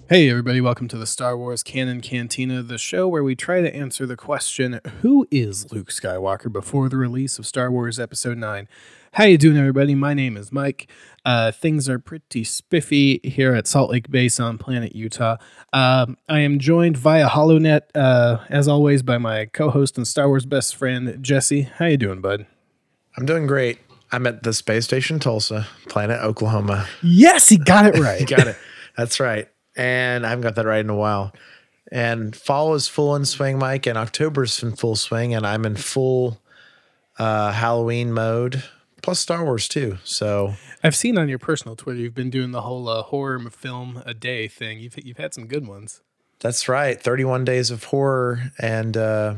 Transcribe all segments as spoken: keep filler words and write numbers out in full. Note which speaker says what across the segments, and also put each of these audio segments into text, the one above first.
Speaker 1: Hey everybody, welcome to the Star Wars Canon Cantina, the show where we try to answer the question, who is Luke Skywalker, before the release of Star Wars Episode nine. How you doing everybody? My name is Mike. Uh, things are pretty spiffy here at Salt Lake Base on planet Utah. Um, I am joined via HoloNet, uh, as always, by my co-host and Star Wars best friend, Jesse. How you doing, bud?
Speaker 2: I'm doing great. I'm at the space station Tulsa, planet Oklahoma.
Speaker 1: Yes, he got it right.
Speaker 2: You got it. That's right. And I haven't got that right in a while. And fall is full in swing, Mike, and October's in full swing, and I'm in full uh, Halloween mode, plus Star Wars too. So
Speaker 1: I've seen on your personal Twitter you've been doing the whole uh, horror film a day thing. You've you've had some good ones.
Speaker 2: That's right. thirty-one days of horror, and uh,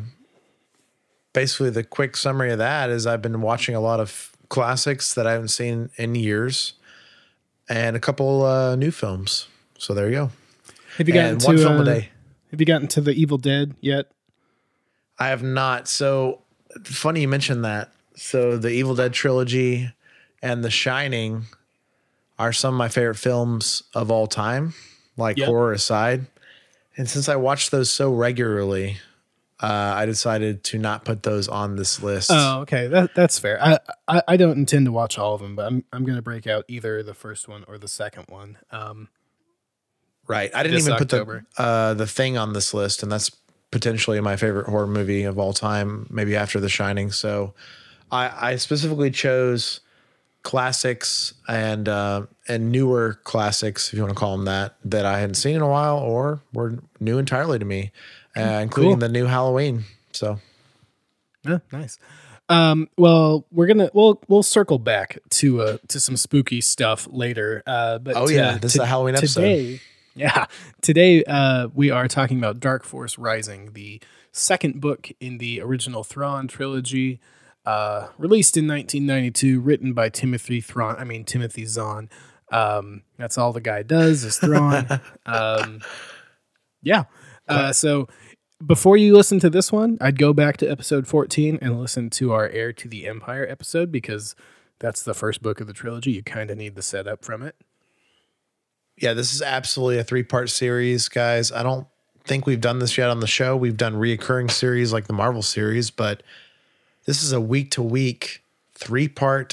Speaker 2: basically the quick summary of that is I've been watching a lot of classics that I haven't seen in years, and a couple uh, new films. So there you go.
Speaker 1: Have you gotten
Speaker 2: and
Speaker 1: to
Speaker 2: one film
Speaker 1: uh,
Speaker 2: a day?
Speaker 1: Have you gotten to the Evil Dead yet?
Speaker 2: I have not. So funny you mentioned that. So the Evil Dead trilogy and The Shining are some of my favorite films of all time, like
Speaker 1: yep.
Speaker 2: horror aside. And since I watch those so regularly, uh, I decided to not put those on this list.
Speaker 1: Oh, okay. That that's fair. I, I, I don't intend to watch all of them, but I'm I'm going to break out either the first one or the second one. Um,
Speaker 2: Right. I didn't even October. put the uh, the Thing on this list, and that's potentially my favorite horror movie of all time, maybe after The Shining. So I, I specifically chose classics and uh, and newer classics, if you want to call them that, that I hadn't seen in a while or were new entirely to me, uh, including cool. the new Halloween. So,
Speaker 1: yeah, nice. Um, well, we're gonna we'll we'll circle back to uh, to some spooky stuff later. Uh, but
Speaker 2: oh yeah, to, this to, is a Halloween episode.
Speaker 1: Today, Yeah. Today, uh, we are talking about Dark Force Rising, the second book in the original Thrawn trilogy, uh, released in nineteen ninety-two, written by Timothy Thrawn. I mean, Timothy Zahn. Um, that's all the guy does is Thrawn. um, yeah. Uh, so before you listen to this one, I'd go back to episode fourteen and listen to our Heir to the Empire episode, because that's the first book of the trilogy. You kind of need the setup from it.
Speaker 2: Yeah, this is absolutely a three-part series, guys. I don't think we've done this yet on the show. We've done reoccurring series like the Marvel series, but this is a week-to-week three-part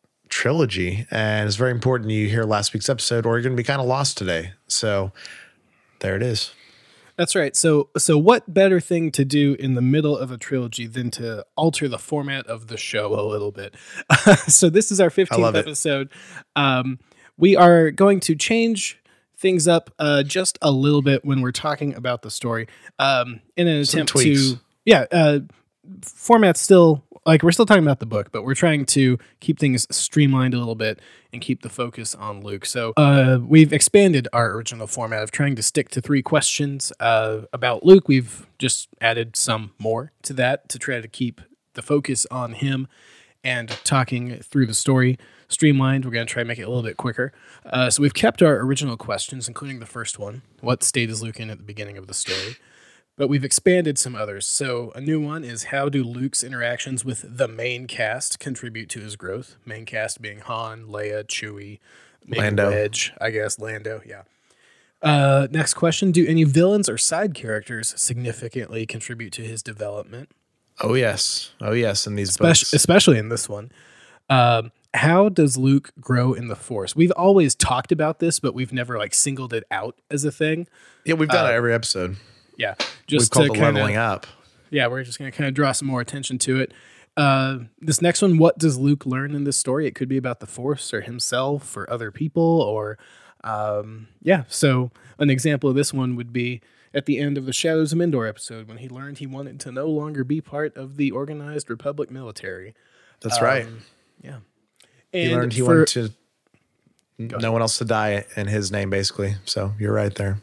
Speaker 2: trilogy, and it's very important you hear last week's episode or you're going to be kind of lost today. So there it is.
Speaker 1: That's right. So so what better thing to do in the middle of a trilogy than to alter the format of the show a little bit? So this is our fifteenth episode. Um We are going to change things up uh, just a little bit when we're talking about the story, um, in an Some attempt tweaks. to, yeah, uh, format still, like we're still talking about the book, but we're trying to keep things streamlined a little bit and keep the focus on Luke. So uh, we've expanded our original format of trying to stick to three questions uh, about Luke. We've just added some more to that to try to keep the focus on him and talking through the story streamlined. We're going to try and make it a little bit quicker. Uh, so we've kept our original questions, including the first one, what state is Luke in at the beginning of the story? But we've expanded some others. So a new one is, how do Luke's interactions with the main cast contribute to his growth? Main cast being Han, Leia, Chewie, maybe
Speaker 2: Lando.
Speaker 1: Wedge, I guess, Lando, yeah. Uh, next question, do any villains or side characters significantly contribute to his development?
Speaker 2: Oh, yes. Oh, yes, in these
Speaker 1: especially,
Speaker 2: books.
Speaker 1: Especially in this one. Um, how does Luke grow in the Force? We've always talked about this, but we've never like singled it out as a thing.
Speaker 2: Yeah, we've done
Speaker 1: uh,
Speaker 2: it every episode.
Speaker 1: Yeah.
Speaker 2: Just we've called it leveling up.
Speaker 1: Yeah, we're just going to kind of draw some more attention to it. Uh, this next one, what does Luke learn in this story? It could be about the Force or himself or other people or, um, yeah. So an example of this one would be at the end of the Shadows of Endor episode, when he learned he wanted to no longer be part of the organized Republic military.
Speaker 2: That's
Speaker 1: um,
Speaker 2: right.
Speaker 1: Yeah.
Speaker 2: And he learned he for, wanted to no one else to die in his name, basically. So you're right there.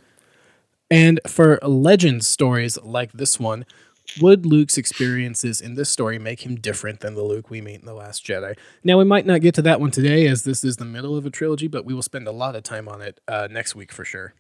Speaker 1: And for legend stories like this one, would Luke's experiences in this story make him different than the Luke we meet in The Last Jedi? Now, we might not get to that one today, as this is the middle of a trilogy, but we will spend a lot of time on it uh, next week for sure.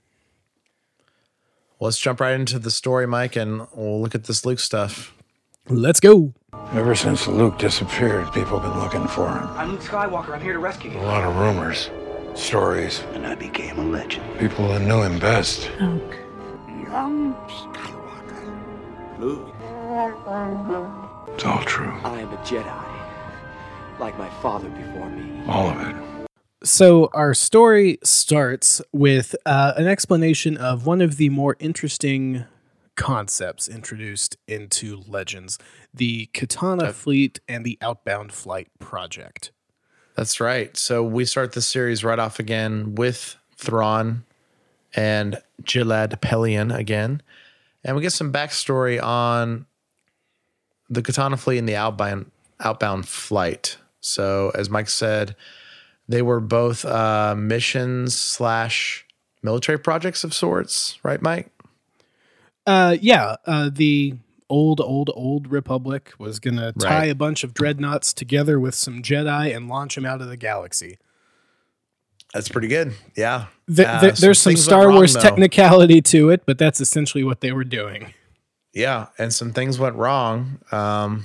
Speaker 2: Well, let's jump right into the story, Mike, and we'll look at this Luke stuff.
Speaker 1: Let's go.
Speaker 3: Ever since Luke disappeared, people have been looking for him.
Speaker 4: I'm Luke Skywalker. I'm here to rescue you.
Speaker 3: A lot of rumors. stories.
Speaker 4: And I became a legend.
Speaker 3: People that knew him best.
Speaker 5: Luke.
Speaker 4: Young Skywalker. Luke.
Speaker 3: It's all true.
Speaker 6: I am a Jedi, like my father before me.
Speaker 3: All of it.
Speaker 1: So our story starts with uh, an explanation of one of the more interesting concepts introduced into Legends, the Katana uh, Fleet and the Outbound Flight Project.
Speaker 2: That's right. So we start the series right off again with Thrawn and Gilad Pellaeon again. And we get some backstory on the Katana Fleet and the outbound, outbound flight. So as Mike said, they were both uh, missions slash military projects of sorts, right, Mike?
Speaker 1: Uh, yeah. Uh, the old, old, old Republic was going to tie right. a bunch of dreadnoughts together with some Jedi and launch them out of the galaxy.
Speaker 2: That's pretty good. Yeah.
Speaker 1: The,
Speaker 2: uh,
Speaker 1: the, there's some Star wrong, Wars though. technicality to it, but that's essentially what they were doing.
Speaker 2: Yeah. And some things went wrong. Um,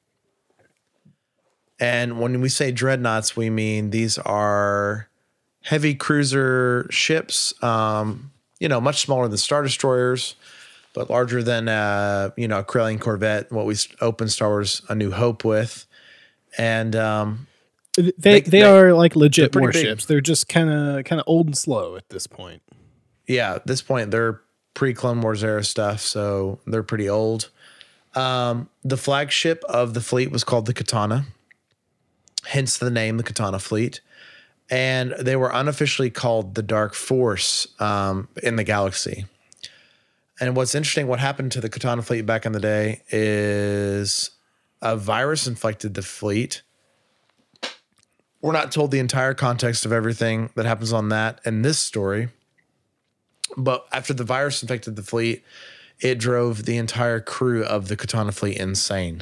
Speaker 2: And when we say dreadnoughts, we mean these are heavy cruiser ships, um, you know, much smaller than Star Destroyers, but larger than, uh, you know, a Corellian Corvette, what we opened Star Wars A New Hope with. And um,
Speaker 1: they, they, they are like legit they're warships. Big. They're just kind of kind of old and slow at this point.
Speaker 2: Yeah, at this point, they're pre-Clone Wars era stuff, so they're pretty old. Um, the flagship of the fleet was called the Katana. Hence the name, the Katana Fleet. And they were unofficially called the Dark Force um, in the galaxy. And what's interesting, what happened to the Katana Fleet back in the day is a virus infected the fleet. We're not told the entire context of everything that happens on that in this story. But after the virus infected the fleet, it drove the entire crew of the Katana Fleet insane.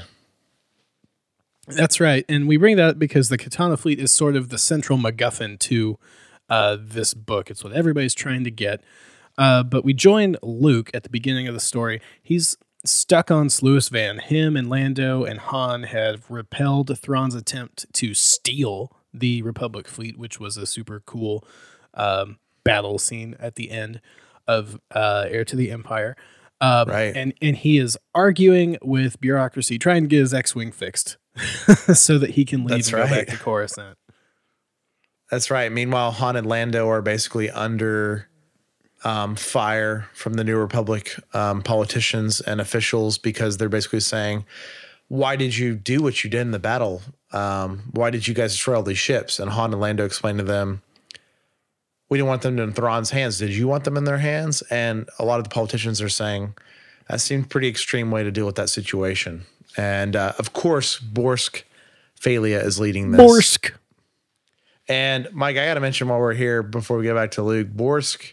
Speaker 1: That's right. And we bring that up because the Katana Fleet is sort of the central MacGuffin to uh, this book. It's what everybody's trying to get. Uh, but we join Luke at the beginning of the story. He's stuck on Sluis Van. Him and Lando and Han have repelled Thrawn's attempt to steal the Republic fleet, which was a super cool um, battle scene at the end of uh, Heir to the Empire. Um,
Speaker 2: right.
Speaker 1: And, and he is arguing with bureaucracy, trying to get his X-Wing fixed. So that he can leave That's and right. go back to Coruscant.
Speaker 2: That's right. Meanwhile, Han and Lando are basically under um, fire from the New Republic um, politicians and officials because they're basically saying, why did you do what you did in the battle? Um, why did you guys destroy all these ships? And Han and Lando explained to them, we didn't want them in Thrawn's hands. Did you want them in their hands? And a lot of the politicians are saying, that seemed a pretty extreme way to deal with that situation. And, uh, of course, Borsk Falia is leading this.
Speaker 1: Borsk.
Speaker 2: And, Mike, I got to mention while we're here, before we get back to Luke, Borsk,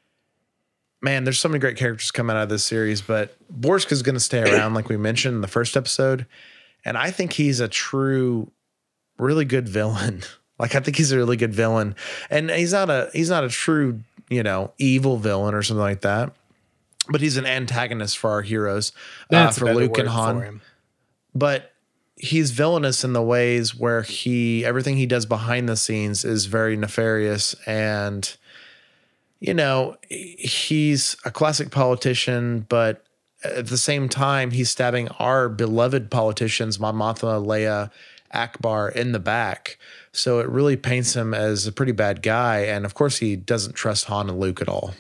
Speaker 2: man, there's so many great characters coming out of this series, but Borsk is going to stay around, like we mentioned in the first episode. And I think he's a true, really good villain. Like, I think he's a really good villain. And he's not a he's not a true, you know, evil villain or something like that. But he's an antagonist for our heroes,
Speaker 1: That's
Speaker 2: uh, for Luke and Han. But he's villainous in the ways where he everything he does behind the scenes is very nefarious. And, you know, he's a classic politician, but at the same time, he's stabbing our beloved politicians, Mon Mothma, Leia, Akbar, in the back. So it really paints him as a pretty bad guy. And, of course, he doesn't trust Han and Luke at all.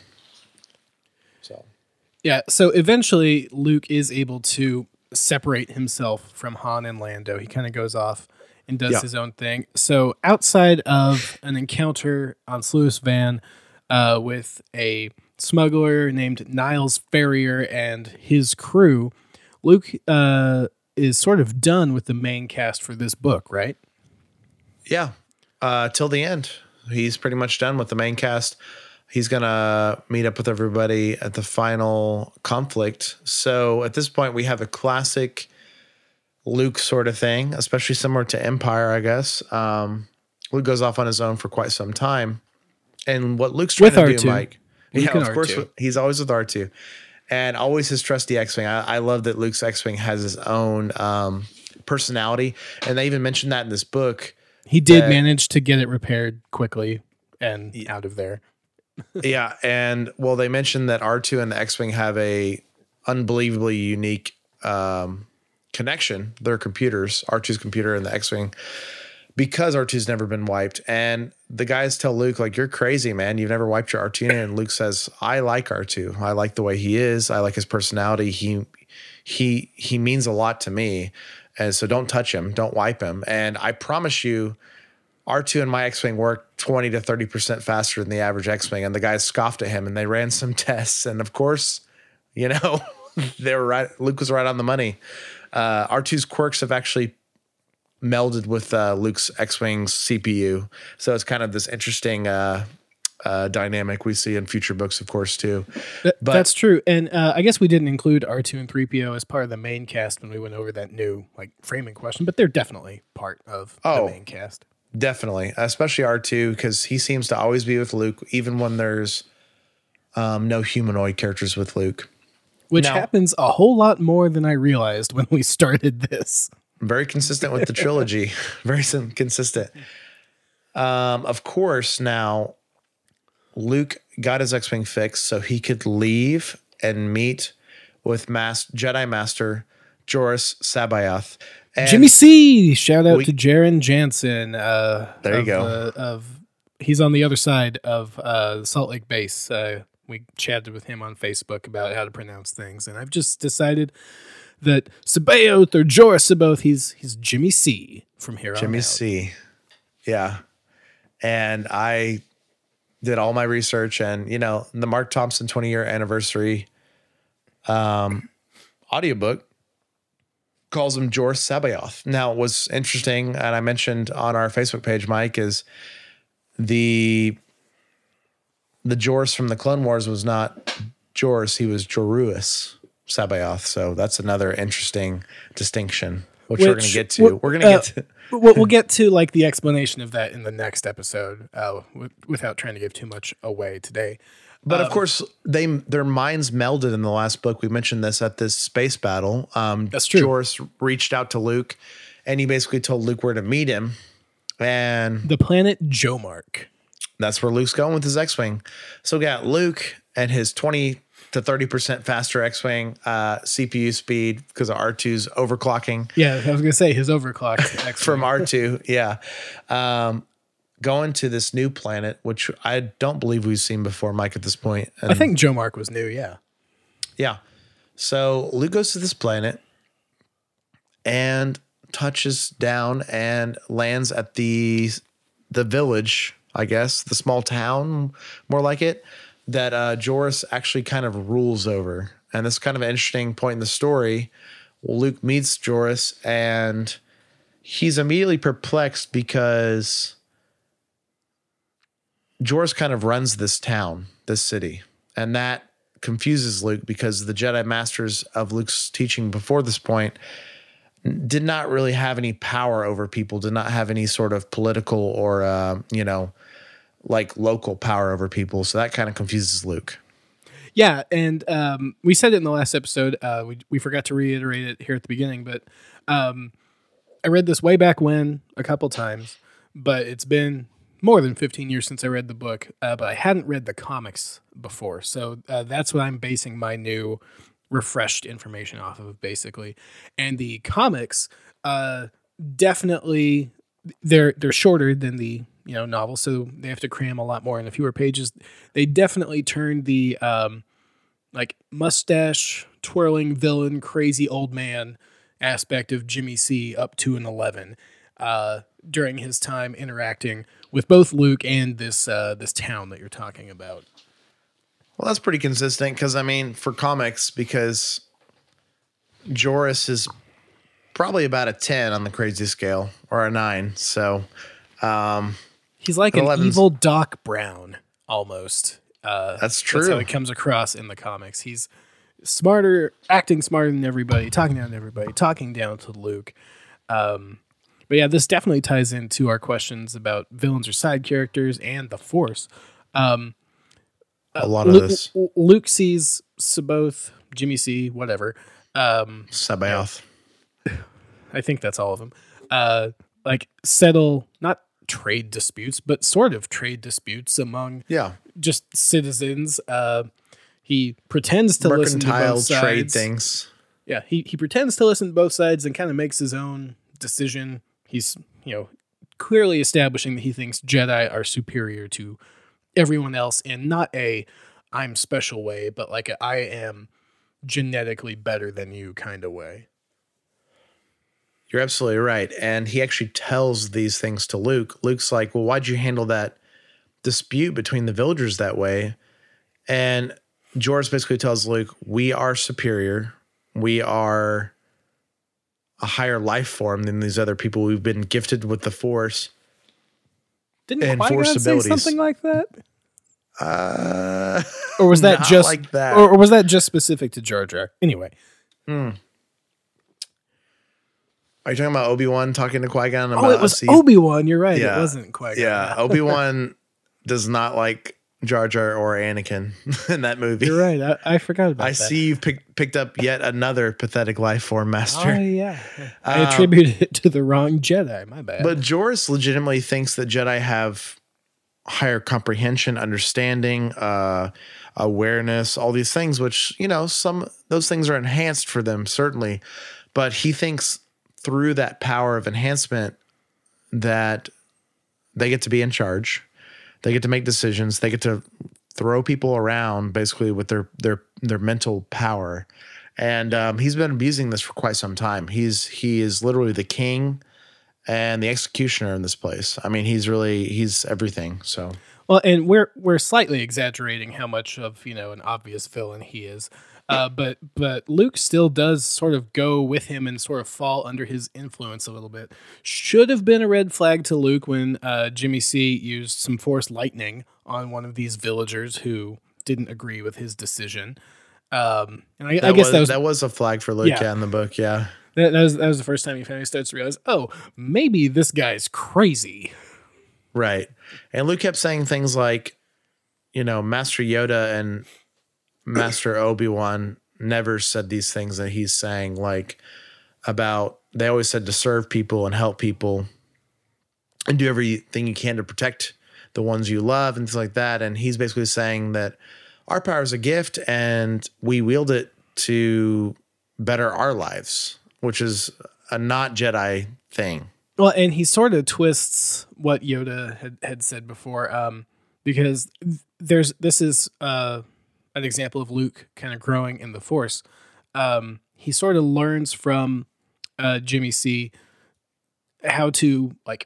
Speaker 2: So,
Speaker 1: yeah, so eventually Luke is able to separate himself from Han and Lando. He kind of goes off and does yeah. his own thing. So outside of an encounter on Sluis Van uh, with a smuggler named Niles Ferrier and his crew, Luke uh, is sort of done with the main cast for this book, right?
Speaker 2: Yeah, uh, till the end. He's pretty much done with the main cast. He's going to meet up with everybody at the final conflict. So at this point, we have a classic Luke sort of thing, especially similar to Empire, I guess. Um, Luke goes off on his own for quite some time. And what Luke's trying with to R two. Do, Mike, Luke yeah, of R two. Course, he's always with R two. And always his trusty X-Wing. I, I love that Luke's X-Wing has his own um, personality. And they even mentioned that in this book.
Speaker 1: He did manage to get it repaired quickly. and yeah. out of there.
Speaker 2: Yeah. And well, they mentioned that R two and the X-Wing have a unbelievably unique um, connection. Their computers, R two's computer and the X-Wing, because R two's never been wiped. And the guys tell Luke, like, you're crazy, man. You've never wiped your R two. And Luke says, I like R two. I like the way he is. I like his personality. He, he, he means a lot to me. And so don't touch him. Don't wipe him. And I promise you, R two and my X-Wing work twenty to thirty percent faster than the average X-Wing. And the guys scoffed at him and they ran some tests. And of course, you know, they were right. Luke was right on the money. Uh, R two's quirks have actually melded with uh, Luke's X-Wing's C P U. So it's kind of this interesting uh, uh, dynamic we see in future books, of course, too.
Speaker 1: That, but, that's true. And uh, I guess we didn't include R two and three P O as part of the main cast when we went over that new like framing question, but they're definitely part of oh, the main cast.
Speaker 2: Definitely, especially R two, because he seems to always be with Luke, even when there's um, no humanoid characters with Luke.
Speaker 1: Which now, happens a whole lot more than I realized when we started this.
Speaker 2: Very consistent with the trilogy. Very consistent. Um, of course, now Luke got his X-Wing fixed so he could leave and meet with Mas- Jedi Master Joruus C'baoth. And
Speaker 1: Jimmy C. Shout out we, to Jaren Jansen. Uh,
Speaker 2: there you
Speaker 1: of,
Speaker 2: go.
Speaker 1: Uh, of he's on the other side of uh, Salt Lake Base. Uh, we chatted with him on Facebook about how to pronounce things, and I've just decided that C'baoth or Joruus C'baoth, he's he's Jimmy C. from here on
Speaker 2: Jimmy
Speaker 1: out.
Speaker 2: C. Yeah, and I did all my research, and you know the Mark Thompson twenty year anniversary um, audiobook calls him Joruus C'baoth. Now, what's interesting, and I mentioned on our Facebook page, Mike, is the the Joruus from the Clone Wars was not Joruus, he was Joruus C'baoth. So that's another interesting distinction, which, which we're going to get to. We're, we're going to
Speaker 1: uh,
Speaker 2: get to.
Speaker 1: we'll, we'll get to like the explanation of that in the next episode, uh, w- without trying to give too much away today.
Speaker 2: But um, of course, they their minds melded in the last book. We mentioned this at this space battle. Um,
Speaker 1: that's true.
Speaker 2: Joruus reached out to Luke, and he basically told Luke where to meet him. And
Speaker 1: the planet Jomark.
Speaker 2: That's where Luke's going with his X-Wing. So we got Luke and his twenty to thirty percent faster X-Wing uh, C P U speed because of R two's overclocking.
Speaker 1: Yeah, I was going to say his overclocked X-Wing.
Speaker 2: From R two, yeah. Um, going to this new planet, which I don't believe we've seen before, Mike, at this point. And
Speaker 1: I think Jomark was new, yeah.
Speaker 2: Yeah. So Luke goes to this planet and touches down and lands at the the village, I guess, the small town, more like it, that uh, Joruus actually kind of rules over. And this is kind of an interesting point in the story. Well, Luke meets Joruus, and he's immediately perplexed because Joruus kind of runs this town, this city. And that confuses Luke because the Jedi Masters of Luke's teaching before this point did not really have any power over people, did not have any sort of political or, uh, you know, like local power over people. So that kind of confuses Luke.
Speaker 1: Yeah. And um, we said it in the last episode. Uh, we, we forgot to reiterate it here at the beginning, but um, I read this way back when a couple times, but it's been more than fifteen years since I read the book, uh, but I hadn't read the comics before. So uh, that's what I'm basing my new refreshed information off of, basically. And the comics uh, definitely, they're they're shorter than the you know novel, so they have to cram a lot more in a fewer pages. They definitely turned the um, like mustache twirling villain, crazy old man aspect of Jimmy C up to an eleven uh, during his time interacting with both Luke and this uh, this town that you're talking about.
Speaker 2: Well, that's pretty consistent because, I mean, for comics, because Joruus is probably about a ten on the crazy scale or a nine. So um,
Speaker 1: he's like an eleven's evil Doc Brown almost. Uh,
Speaker 2: that's true.
Speaker 1: That's how he comes across in the comics. He's smarter, acting smarter than everybody, talking down to everybody, talking down to Luke. Um, but yeah, this definitely ties into our questions about villains or side characters and the Force. Um,
Speaker 2: a lot of
Speaker 1: Luke,
Speaker 2: this.
Speaker 1: Luke sees C'baoth, Jimmy C, whatever. Um,
Speaker 2: C'baoth.
Speaker 1: I think that's all of them. Uh, like settle, not trade disputes, but sort of trade disputes among
Speaker 2: yeah.
Speaker 1: just citizens. Uh, he pretends to listen to both sides.
Speaker 2: Trade things.
Speaker 1: Yeah, he, he pretends to listen to both sides and kind of makes his own decision. He's, you know, clearly establishing that he thinks Jedi are superior to everyone else in not a I'm special way, but like a I am genetically better than you kind of way.
Speaker 2: You're absolutely right. And he actually tells these things to Luke. Luke's like, well, why'd you handle that dispute between the villagers that way? And Joruus basically tells Luke, we are superior. We are a higher life form than these other people. We've been gifted with the Force.
Speaker 1: Didn't and Qui-Gon Force say abilities. Something like that?
Speaker 2: Uh,
Speaker 1: or was that just
Speaker 2: like that?
Speaker 1: Or, or was that just specific to Jar Jar? Anyway.
Speaker 2: Hmm. Are you talking about Obi-Wan talking to Qui-Gon about?
Speaker 1: Oh, it was Obi-Wan. You're right. Yeah. It wasn't Qui-Gon.
Speaker 2: Yeah, Obi-Wan does not like Jar Jar or Anakin in that movie.
Speaker 1: You're right. I, I forgot about
Speaker 2: I
Speaker 1: that.
Speaker 2: I see you've pick, picked up yet another pathetic life form, Master.
Speaker 1: Oh, yeah. I um, attributed it to the wrong Jedi. My bad.
Speaker 2: But Joruus legitimately thinks that Jedi have higher comprehension, understanding, uh, awareness, all these things, which, you know, some those things are enhanced for them, certainly. But he thinks through that power of enhancement that they get to be in charge. They get to make decisions. They get to throw people around basically with their their their mental power. And um, he's been abusing this for quite some time. He's he is literally the king and the executioner in this place. I mean, he's really he's everything. So
Speaker 1: well, and we're we're slightly exaggerating how much of, you know, an obvious villain he is. Uh, but but Luke still does sort of go with him and sort of fall under his influence a little bit. Should have been a red flag to Luke when uh, Jimmy C used some Force lightning on one of these villagers who didn't agree with his decision. Um, and I, I guess
Speaker 2: was,
Speaker 1: that was
Speaker 2: that was a flag for Luke, yeah, yeah in the book, yeah.
Speaker 1: That, that was that was the first time he finally starts to realize, oh, maybe this guy's crazy.
Speaker 2: Right, and Luke kept saying things like, you know, Master Yoda and Master Obi-Wan never said these things that he's saying, like about, they always said to serve people and help people and do everything you can to protect the ones you love and things like that. And he's basically saying that our power is a gift and we wield it to better our lives, which is a not Jedi thing.
Speaker 1: Well, and he sort of twists what Yoda had, had said before, um, because there's, this is, uh, an example of Luke kind of growing in the Force. Um, he sort of learns from uh, Jimmy C how to, like,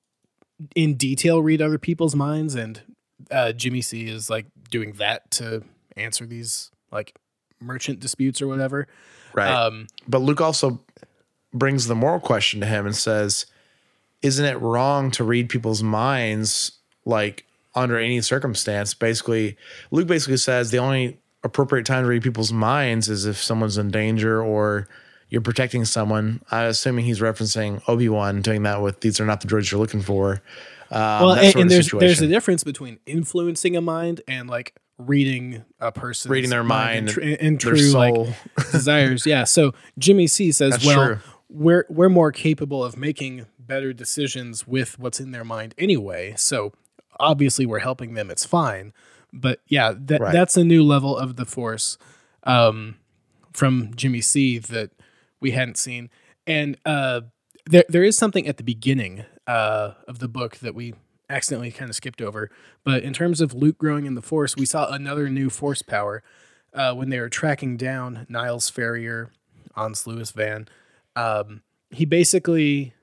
Speaker 1: in detail read other people's minds, and uh, Jimmy C is like doing that to answer these like merchant disputes or whatever.
Speaker 2: Right. Um, but Luke also brings the moral question to him and says, "Isn't it wrong to read people's minds like?" Under any circumstance? Basically, Luke basically says the only appropriate time to read people's minds is if someone's in danger or you're protecting someone. I'm assuming he's referencing Obi-Wan doing that with "These are not the droids you're looking for." Um,
Speaker 1: well, and, and there's situation. there's a difference between influencing a mind and like reading a person's
Speaker 2: reading their mind,
Speaker 1: mind and, tr- and true like desires. Yeah. So Jimmy C says, That's well, true. we're we're more capable of making better decisions with what's in their mind anyway. So obviously we're helping them. It's fine. But yeah, that right. that's a new level of the Force um, from Jimmy C that we hadn't seen. And uh, there there is something at the beginning uh, of the book that we accidentally kind of skipped over. But in terms of Luke growing in the Force, we saw another new Force power uh, when they were tracking down Niles Ferrier on Lewis Van. Um, he basically...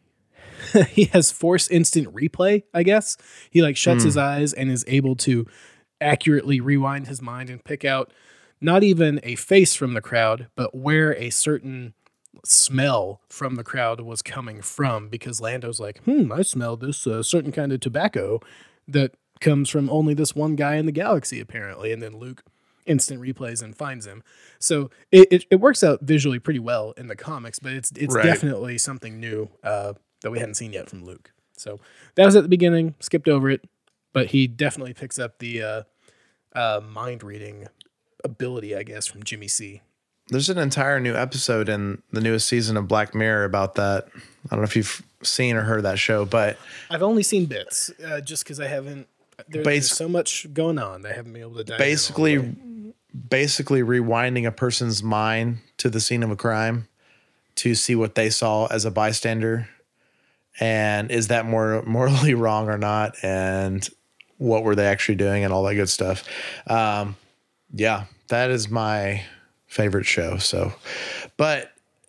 Speaker 1: he has Force instant replay, I guess. He like shuts mm. his eyes and is able to accurately rewind his mind and pick out not even a face from the crowd, but where a certain smell from the crowd was coming from, because Lando's like, hmm, I smell this uh, certain kind of tobacco that comes from only this one guy in the galaxy, apparently. And then Luke instant replays and finds him. So it, it, it works out visually pretty well in the comics, but it's it's right. definitely something new uh, that we hadn't seen yet from Luke. So that was at the beginning, skipped over it, but he definitely picks up the uh, uh, mind reading ability, I guess, from Jimmy C.
Speaker 2: there's an entire new episode in the newest season of Black Mirror about that. I don't know if you've seen or heard that show, but
Speaker 1: I've only seen bits, uh, just because I haven't. There, there's so much going on. I haven't been able to dive
Speaker 2: basically,
Speaker 1: in
Speaker 2: basically rewinding a person's mind to the scene of a crime to see what they saw as a bystander, and is that more morally wrong or not, and what were they actually doing, and all that good stuff. Um, yeah, that is my favorite show. So, but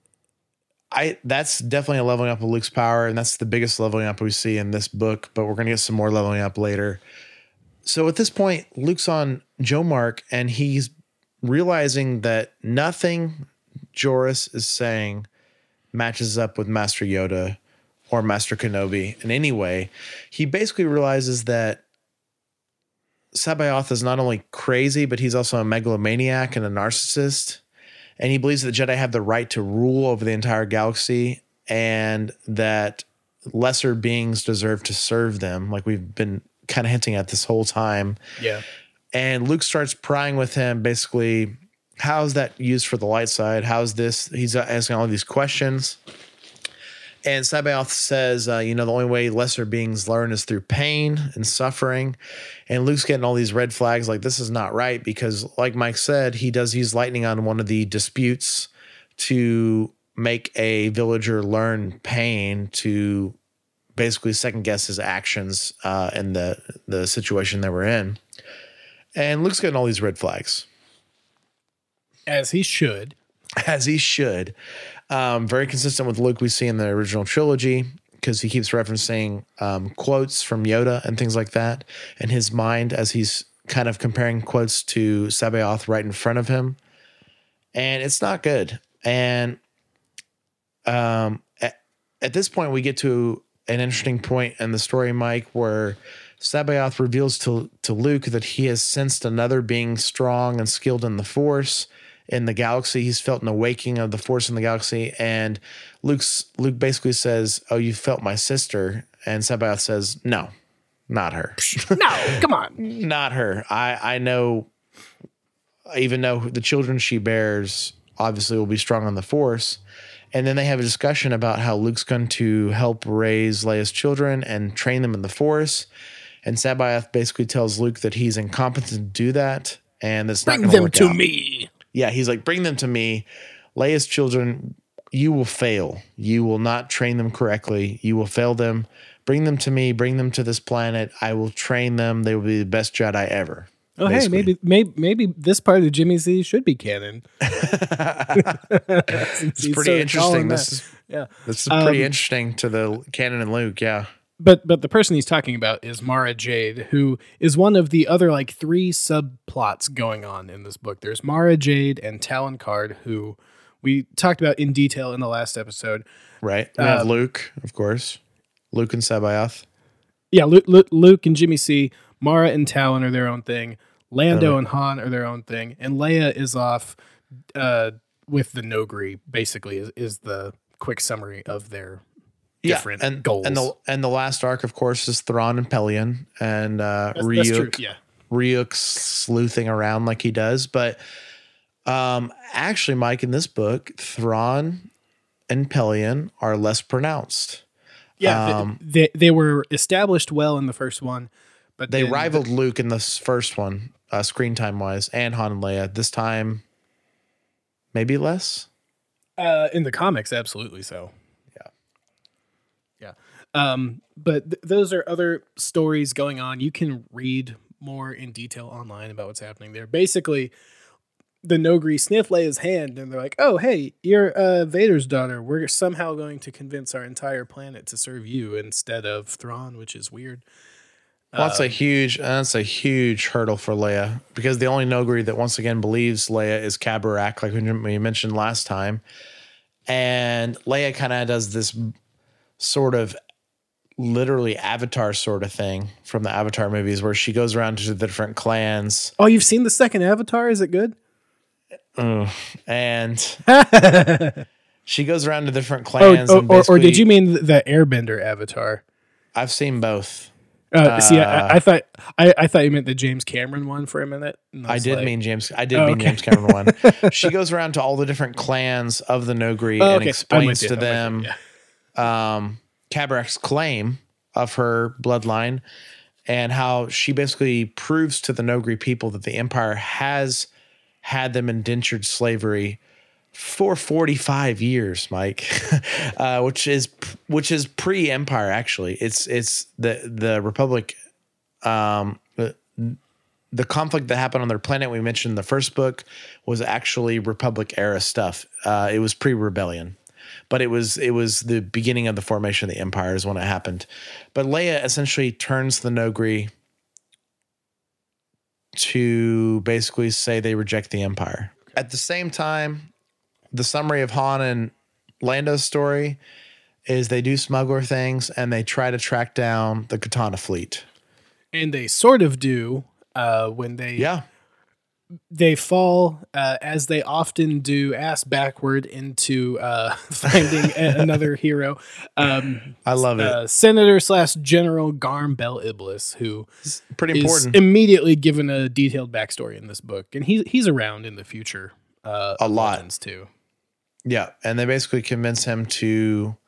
Speaker 2: I that's definitely a leveling up of Luke's power, and that's the biggest leveling up we see in this book, but we're going to get some more leveling up later. So at this point, Luke's on Jomark, and he's realizing that nothing Joruus is saying matches up with Master Yoda or Master Kenobi in any way. He basically realizes that C'baoth is not only crazy, but he's also a megalomaniac and a narcissist. And he believes that Jedi have the right to rule over the entire galaxy, and that lesser beings deserve to serve them, like we've been kind of hinting at this whole time.
Speaker 1: Yeah.
Speaker 2: And Luke starts prying with him, basically, how's that used for the light side? How's this? He's asking all these questions. And C'baoth says, uh, you know, the only way lesser beings learn is through pain and suffering. And Luke's getting all these red flags like this is not right, because like Mike said, he does use lightning on one of the disputes to make a villager learn pain to basically second guess his actions uh, in the, the situation that we're in. And Luke's getting all these red flags.
Speaker 1: As he should.
Speaker 2: As he should. Um, very consistent with Luke we see in the original trilogy, because he keeps referencing um, quotes from Yoda and things like that in his mind as he's kind of comparing quotes to C'baoth right in front of him. And it's not good. And um, at, at this point, we get to an interesting point in the story, Mike, where C'baoth reveals to, to Luke that he has sensed another being strong and skilled in the Force in the galaxy. He's felt an awakening of the Force in the galaxy. And Luke's Luke basically says, oh, you felt my sister. And C'baoth says, no, not her.
Speaker 1: No, come on.
Speaker 2: Not her. I, I know, even though the children she bears obviously will be strong on the Force. And then they have a discussion about how Luke's going to help raise Leia's children and train them in the Force. And C'baoth basically tells Luke that he's incompetent to do that. And it's not going to work out.
Speaker 1: Bring them to me.
Speaker 2: Yeah, he's like, bring them to me. Leia's children, you will fail. You will not train them correctly. You will fail them. Bring them to me. Bring them to this planet. I will train them. They will be the best Jedi ever.
Speaker 1: Oh, basically. Hey, maybe, maybe maybe this part of Jimmy Z should be canon.
Speaker 2: It's pretty interesting. This is,
Speaker 1: yeah.
Speaker 2: this is pretty
Speaker 1: um,
Speaker 2: interesting to the canon and Luke, yeah.
Speaker 1: But but the person he's talking about is Mara Jade, who is one of the other like three subplots going on in this book. There's Mara Jade and Talon Card, who we talked about in detail in the last episode.
Speaker 2: Right. We have um, Luke, of course. Luke and C'baoth.
Speaker 1: Yeah, Luke, Luke, Luke and Jimmy C. Mara and Talon are their own thing. Lando uh, and Han are their own thing. And Leia is off uh, with the Nogri, basically, is, is the quick summary of their different
Speaker 2: yeah, and,
Speaker 1: goals.
Speaker 2: And the, and the last arc, of course, is Thrawn and Pelion. And uh,
Speaker 1: that's,
Speaker 2: Ryuk,
Speaker 1: that's true, yeah.
Speaker 2: Ryuk's sleuthing around like he does. But um, actually, Mike, in this book, Thrawn and Pelion are less pronounced.
Speaker 1: Yeah, um, they, they were established well in the first one. But
Speaker 2: they rivaled the, Luke in this first one, uh, screen time wise, and Han and Leia. This time, maybe less.
Speaker 1: Uh, in the comics, absolutely so.
Speaker 2: Yeah,
Speaker 1: yeah. Um, but th- those are other stories going on. You can read more in detail online about what's happening there. Basically, the Nogri sniff Leia's hand, and they're like, "Oh, hey, you're uh, Vader's daughter. We're somehow going to convince our entire planet to serve you instead of Thrawn," which is weird.
Speaker 2: Well, that's a huge that's a huge hurdle for Leia, because the only Nogri that once again believes Leia is Kabarak, like we mentioned last time. And Leia kind of does this sort of literally Avatar sort of thing from the Avatar movies, where she goes around to the different clans.
Speaker 1: Oh, you've seen the second Avatar? Is it good?
Speaker 2: Uh, and she goes around to different clans.
Speaker 1: Oh,
Speaker 2: and
Speaker 1: or, or did you mean the Airbender Avatar?
Speaker 2: I've seen both.
Speaker 1: Uh, see, I, I thought I, I thought you meant the James Cameron one for a minute.
Speaker 2: I, I did like, mean James. I did oh, mean okay. James Cameron one. She goes around to all the different clans of the Noghri oh, and okay. explains to them you, yeah. um, Kabrak's claim of her bloodline and how she basically proves to the Noghri people that the Empire has had them indentured slavery for forty-five years, Mike, uh, which is which is pre-Empire. Actually, it's it's the the Republic, um, the, the conflict that happened on their planet. We mentioned in the first book was actually Republic era stuff. Uh, it was pre-rebellion, but it was it was the beginning of the formation of the Empire is when it happened. But Leia essentially turns the Noghri to basically say they reject the Empire. At the same time, the summary of Han and Lando's story is they do smuggler things and they try to track down the Katana fleet.
Speaker 1: And they sort of do uh, when they
Speaker 2: yeah.
Speaker 1: they fall, uh, as they often do, ass backward into uh, finding a- another hero. Um,
Speaker 2: I love it.
Speaker 1: Uh, Senator slash General Garm Bel Iblis, who
Speaker 2: it's pretty important.
Speaker 1: Is immediately given a detailed backstory in this book. And he, he's around in the future. Uh,
Speaker 2: a lot.
Speaker 1: Too.
Speaker 2: Yeah, and they basically convince him to.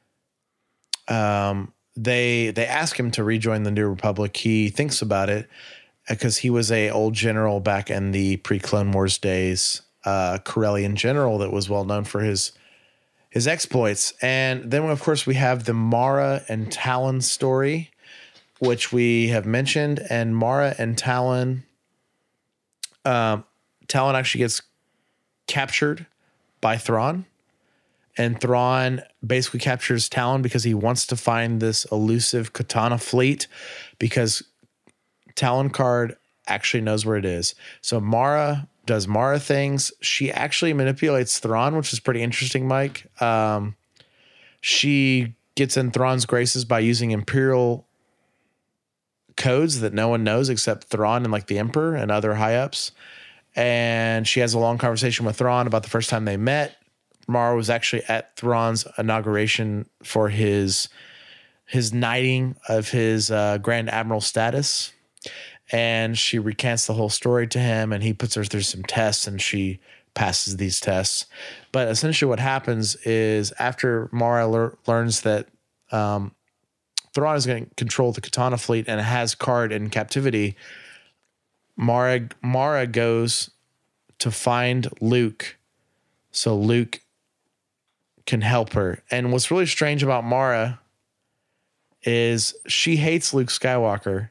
Speaker 2: Um, they they ask him to rejoin the New Republic. He thinks about it because he was a old general back in the pre-Clone Wars days, uh, Corellian general that was well known for his his exploits. And then, of course, we have the Mara and Talon story, which we have mentioned. And Mara and Talon, um, Talon actually gets captured by Thrawn, and Thrawn basically captures Talon because he wants to find this elusive Katana fleet because Talon Card actually knows where it is. So Mara does Mara things. She actually manipulates Thrawn, which is pretty interesting, Mike. Um, she gets in Thrawn's graces by using Imperial codes that no one knows except Thrawn and like the Emperor and other high ups. And she has a long conversation with Thrawn about the first time they met. Mara was actually at Thrawn's inauguration for his his knighting of his uh, Grand Admiral status. And she recants the whole story to him, and he puts her through some tests, and she passes these tests. But essentially what happens is after Mara lear- learns that um, Thrawn is going to control the Katana fleet and has Card in captivity, Mara Mara goes to find Luke so Luke can help her. And what's really strange about Mara is she hates Luke Skywalker.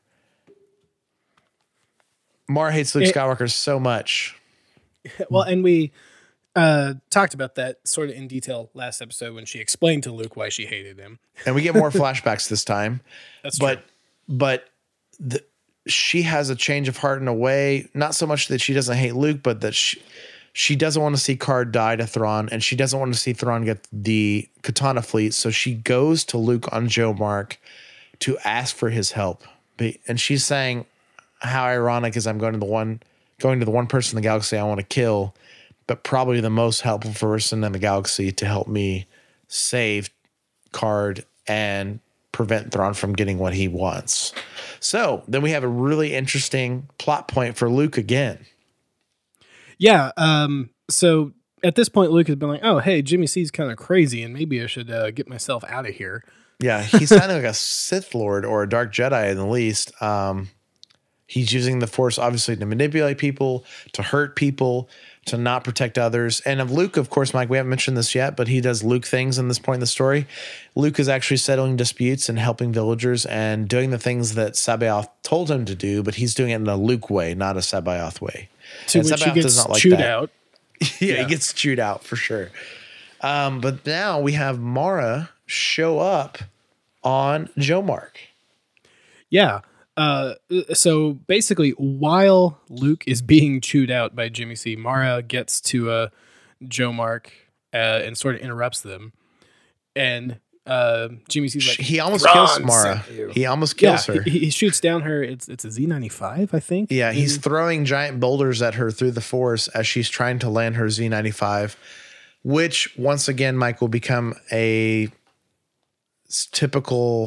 Speaker 2: Mara hates Luke it, Skywalker so much.
Speaker 1: Well, and we uh, talked about that sort of in detail last episode when she explained to Luke why she hated him.
Speaker 2: And we get more flashbacks this time.
Speaker 1: That's
Speaker 2: but,
Speaker 1: true.
Speaker 2: But the she has a change of heart in a way, not so much that she doesn't hate Luke, but that she, she doesn't want to see Card die to Thrawn, and she doesn't want to see Thrawn get the Katana fleet. So she goes to Luke on Jomark to ask for his help. And she's saying, how ironic is I'm going to the one, going to the one person in the galaxy I want to kill, but probably the most helpful person in the galaxy to help me save Card and prevent Thrawn from getting what he wants. So then we have a really interesting plot point for Luke again.
Speaker 1: Yeah. Um, so at this point, Luke has been like, oh, hey, Jimmy C's kind of crazy and maybe I should uh, get myself out of here.
Speaker 2: Yeah. He's kind of like a Sith Lord or a Dark Jedi at the least. Um, he's using the Force obviously to manipulate people, to hurt people, to not protect others. And of Luke, of course, Mike, we haven't mentioned this yet, but he does Luke things in this point in the story. Luke is actually settling disputes and helping villagers and doing the things that Sabaoth told him to do, but he's doing it in a Luke way, not a Sabaoth way.
Speaker 1: To and which Sabaoth he gets like chewed that. out.
Speaker 2: yeah, yeah, he gets chewed out for sure. Um, but now we have Mara show up on Jomark.
Speaker 1: Yeah. Uh, so basically, while Luke is being chewed out by Jimmy C, Mara gets to uh, Jomark uh, and sort of interrupts them. And uh, Jimmy C's like,
Speaker 2: he almost kills Mara. He almost kills
Speaker 1: yeah,
Speaker 2: her.
Speaker 1: He, he shoots down her. It's it's a Z ninety-five, I think.
Speaker 2: Yeah, maybe? He's throwing giant boulders at her through the Force as she's trying to land her Z ninety-five, which once again, Mike, will become a typical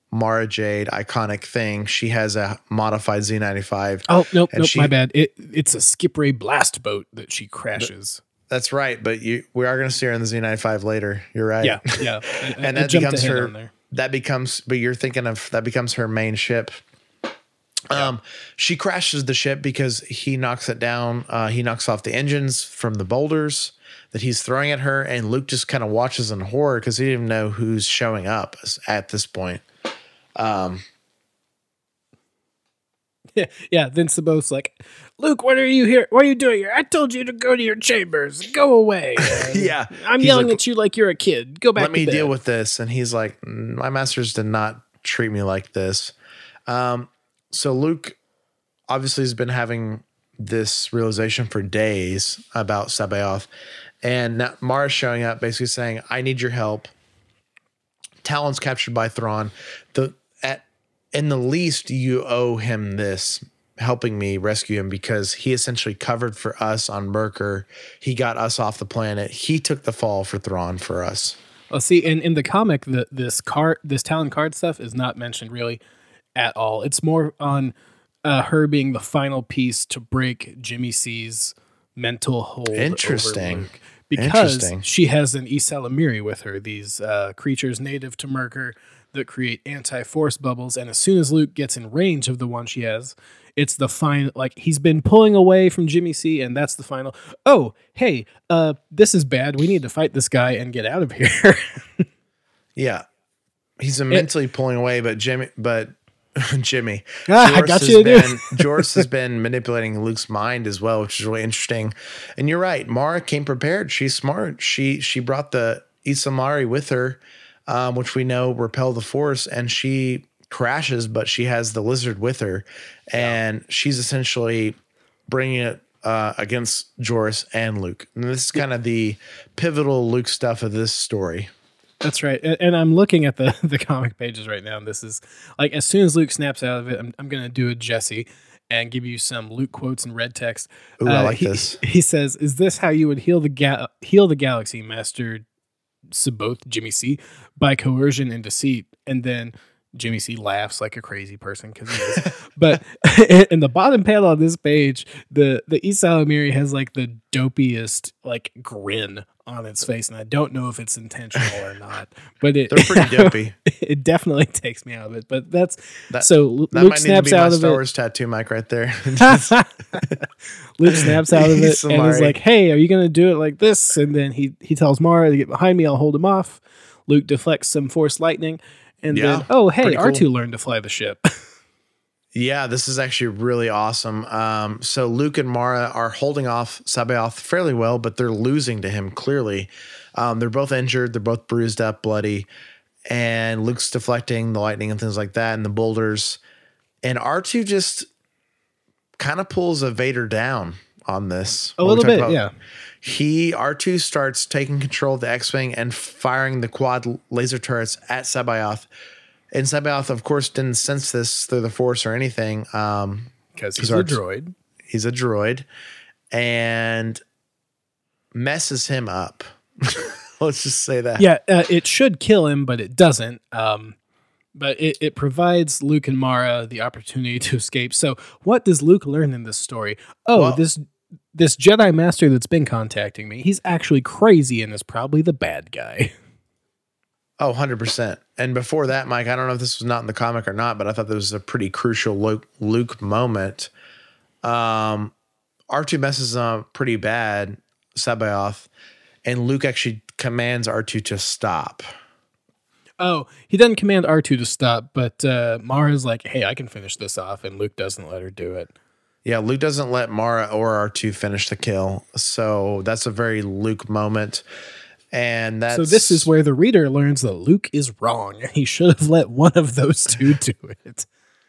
Speaker 2: Mara Jade iconic thing. She has a modified Z ninety-five.
Speaker 1: Oh, nope, nope, she, my bad. It It's a Skip Ray blast boat that she crashes.
Speaker 2: That's right, but you we are going to see her in the Z ninety-five later. You're right.
Speaker 1: Yeah, yeah.
Speaker 2: I, and I, that I becomes her, that becomes, but you're thinking of, that becomes her main ship. Yeah. Um, she crashes the ship because he knocks it down. Uh, he knocks off the engines from the boulders that he's throwing at her, and Luke just kind of watches in horror because he didn't even know who's showing up at this point. Um,
Speaker 1: yeah, yeah. Then Saboth's like, Luke, what are you here? What are you doing here? I told you to go to your chambers. Go away.
Speaker 2: yeah,
Speaker 1: I'm yelling like, at you like you're a kid. Go back.
Speaker 2: Let
Speaker 1: to
Speaker 2: me
Speaker 1: bed.
Speaker 2: deal with this. And he's like, my masters did not treat me like this. Um, so Luke obviously has been having this realization for days about Sabaoth, and now Mara's showing up, basically saying, "I need your help." Talon's captured by Thrawn. The at in the least, you owe him this, helping me rescue him, because he essentially covered for us on Merkur. He got us off the planet. He took the fall for Thrawn for us.
Speaker 1: Well, see, in, in the comic, the, this card, this Talon card stuff is not mentioned really at all. It's more on uh, her being the final piece to break Jimmy C's mental hold.
Speaker 2: Interesting.
Speaker 1: Over Luke, because she has an Ysalamiri with her, these uh, creatures native to Merkur that create anti-force bubbles. And as soon as Luke gets in range of the one she has, it's the final, like he's been pulling away from Jimmy C, and that's the final. Oh, hey, uh, this is bad. We need to fight this guy and get out of here.
Speaker 2: yeah. He's mentally it, pulling away, but Jimmy, but Jimmy,
Speaker 1: ah, I got you.
Speaker 2: Been, Jorce has been manipulating Luke's mind as well, which is really interesting. And you're right. Mara came prepared. She's smart. She, she brought the Ysalamiri with her, um, which we know repel the force, and she crashes, but she has the lizard with her, and she's essentially bringing it uh, against Jorce and Luke. And this is kind of the pivotal Luke stuff of this story.
Speaker 1: That's right. And, and I'm looking at the, the comic pages right now, and this is like, as soon as Luke snaps out of it, I'm, I'm going to do a Jesse and give you some Luke quotes in red text.
Speaker 2: Ooh, uh, I like
Speaker 1: he,
Speaker 2: this.
Speaker 1: He says, "Is this how you would heal the ga- heal the galaxy, Master Saboth, Jimmy C, by coercion and deceit?" And then Jimmy C laughs like a crazy person because he is. But in the bottom panel on this page, the the Ysalamiri has like the dopiest like grin on its face, and I don't know if it's intentional or not. But it
Speaker 2: they're pretty dopey.
Speaker 1: It definitely takes me out of it. But that's
Speaker 2: that,
Speaker 1: so
Speaker 2: that
Speaker 1: Luke
Speaker 2: might
Speaker 1: snaps
Speaker 2: need to be
Speaker 1: out
Speaker 2: my
Speaker 1: of
Speaker 2: Star
Speaker 1: it.
Speaker 2: Wars tattoo, Mike, right there.
Speaker 1: Luke snaps out of it and is like, "Hey, are you going to do it like this?" And then he he tells Mara to get behind me. I'll hold him off. Luke deflects some force lightning. And yeah, then, oh, hey, cool. R two learned to fly the ship.
Speaker 2: Yeah, this is actually really awesome. Um, so Luke and Mara are holding off Sabaoth fairly well, but they're losing to him clearly. Um, they're both injured. They're both bruised up, bloody. And Luke's deflecting the lightning and things like that and the boulders. And R two just kind of pulls a Vader down on this.
Speaker 1: A little bit, about. yeah.
Speaker 2: He, R two starts taking control of the X-Wing and firing the quad laser turrets at Sabaoth. And Sabaoth, of course, didn't sense this through the Force or anything. Um,
Speaker 1: because he's a droid.
Speaker 2: He's a droid. And messes him up. Let's just say that.
Speaker 1: Yeah, uh, it should kill him, but it doesn't. Um, but it, it provides Luke and Mara the opportunity to escape. So what does Luke learn in this story? Oh, well, this... This Jedi Master that's been contacting me, he's actually crazy and is probably the bad guy.
Speaker 2: Oh, one hundred percent. And before that, Mike, I don't know if this was not in the comic or not, but I thought this was a pretty crucial Luke, Luke moment. Um, R two messes up pretty bad, Sabaoth, and Luke actually commands R two to stop.
Speaker 1: Oh, he doesn't command R two to stop, but uh, Mara's like, "Hey, I can finish this off," and Luke doesn't let her do it.
Speaker 2: Yeah, Luke doesn't let Mara or R two finish the kill. So that's a very Luke moment. And that's...
Speaker 1: So this is where the reader learns that Luke is wrong. He should have let one of those two do it.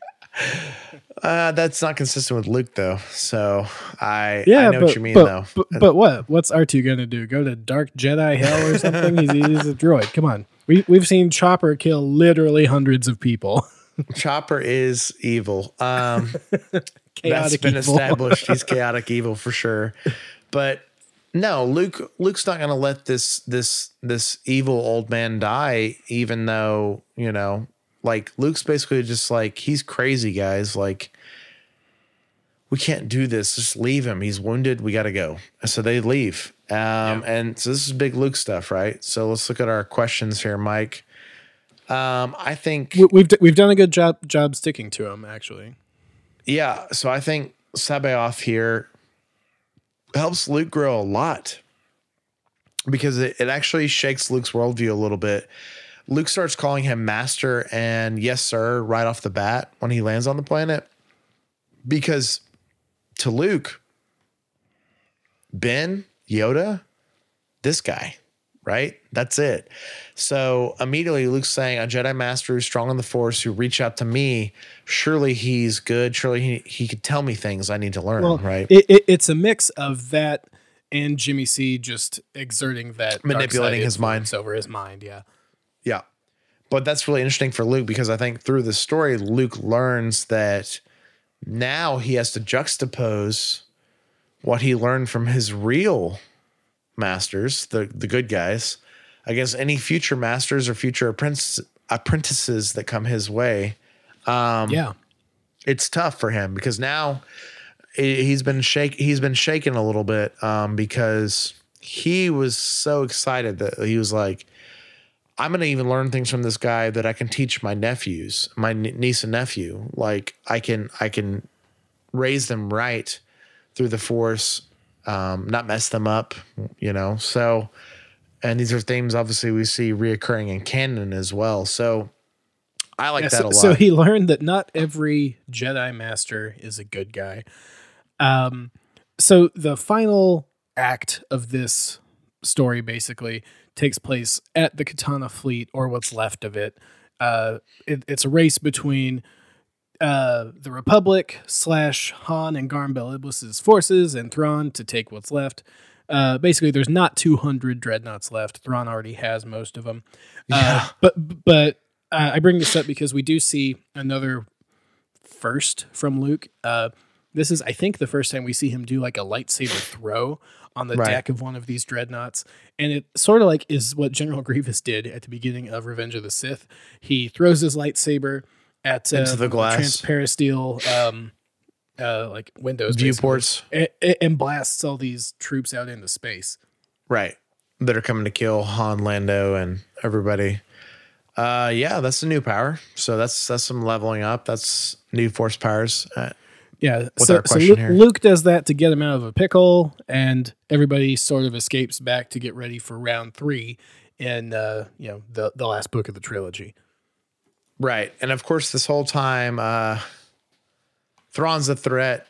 Speaker 2: Uh, that's not consistent with Luke, though. So I,
Speaker 1: yeah,
Speaker 2: I know
Speaker 1: but,
Speaker 2: what you mean,
Speaker 1: but,
Speaker 2: though.
Speaker 1: But, but what? What's R two going to do? Go to dark Jedi hell or something? he's, he's a droid. Come on. We, we've seen Chopper kill literally hundreds of people.
Speaker 2: Chopper is evil. Um, that's been
Speaker 1: evil.
Speaker 2: established. He's chaotic evil for sure. But no, Luke. Luke's not going to let this this this evil old man die, even though you know Like Luke's basically just like, he's crazy, guys. Like, we can't do this. Just leave him. He's wounded. We got to go. And so they leave. Um, yeah. And so this is big Luke stuff, right? So let's look at our questions here, Mike. Um, I think
Speaker 1: we've we've done a good job job sticking to him, actually.
Speaker 2: Yeah. So I think C'baoth here helps Luke grow a lot because it, it actually shakes Luke's worldview a little bit. Luke starts calling him master and yes, sir, right off the bat when he lands on the planet. Because to Luke, Ben, Yoda, this guy, right? That's it. So immediately Luke's saying, a Jedi master who's strong in the Force, who reach out to me, surely he's good. Surely he, he could tell me things I need to learn, well, right?
Speaker 1: It, it, it's a mix of that and Jimmy C just exerting that
Speaker 2: manipulating his mind
Speaker 1: over his mind. Yeah.
Speaker 2: Yeah. But that's really interesting for Luke because I think through the story, Luke learns that now he has to juxtapose what he learned from his real masters, the, the good guys, against any future masters or future apprentice, apprentices that come his way. Um,
Speaker 1: yeah.
Speaker 2: It's tough for him because now he's been shake, he's been shaken a little bit um, because he was so excited that he was like, I'm going to even learn things from this guy that I can teach my nephews, my niece and nephew. Like I can, I can raise them right through the Force, um, not mess them up, you know? So, and these are themes obviously we see reoccurring in canon as well. So I like yeah, that
Speaker 1: so,
Speaker 2: a lot.
Speaker 1: So he learned that not every Jedi master is a good guy. Um, so the final act of this story basically takes place at the Katana fleet, or what's left of it. Uh, it it's a race between uh, the Republic slash Han and Garm Bel Iblis's forces and Thrawn to take what's left. Uh, basically, there's not two hundred dreadnoughts left. Thrawn already has most of them.
Speaker 2: Yeah.
Speaker 1: Uh, but but uh, I bring this up because we do see another first from Luke. Uh, this is, I think, the first time we see him do like a lightsaber throw on the right. deck of one of these dreadnoughts. And it sort of like is what General Grievous did at the beginning of Revenge of the Sith. He throws his lightsaber at uh,
Speaker 2: into the glass,
Speaker 1: transparisteel, um, uh, like windows,
Speaker 2: viewports,
Speaker 1: and, and blasts all these troops out into space.
Speaker 2: Right. That are coming to kill Han, Lando, and everybody. Uh, yeah, that's a new power. So that's, that's some leveling up. That's new Force powers. Uh,
Speaker 1: Yeah, so, so Luke, Luke does that to get him out of a pickle, and everybody sort of escapes back to get ready for round three in uh, you know the the last book of the trilogy.
Speaker 2: Right, and of course, this whole time, uh, Thrawn's a threat.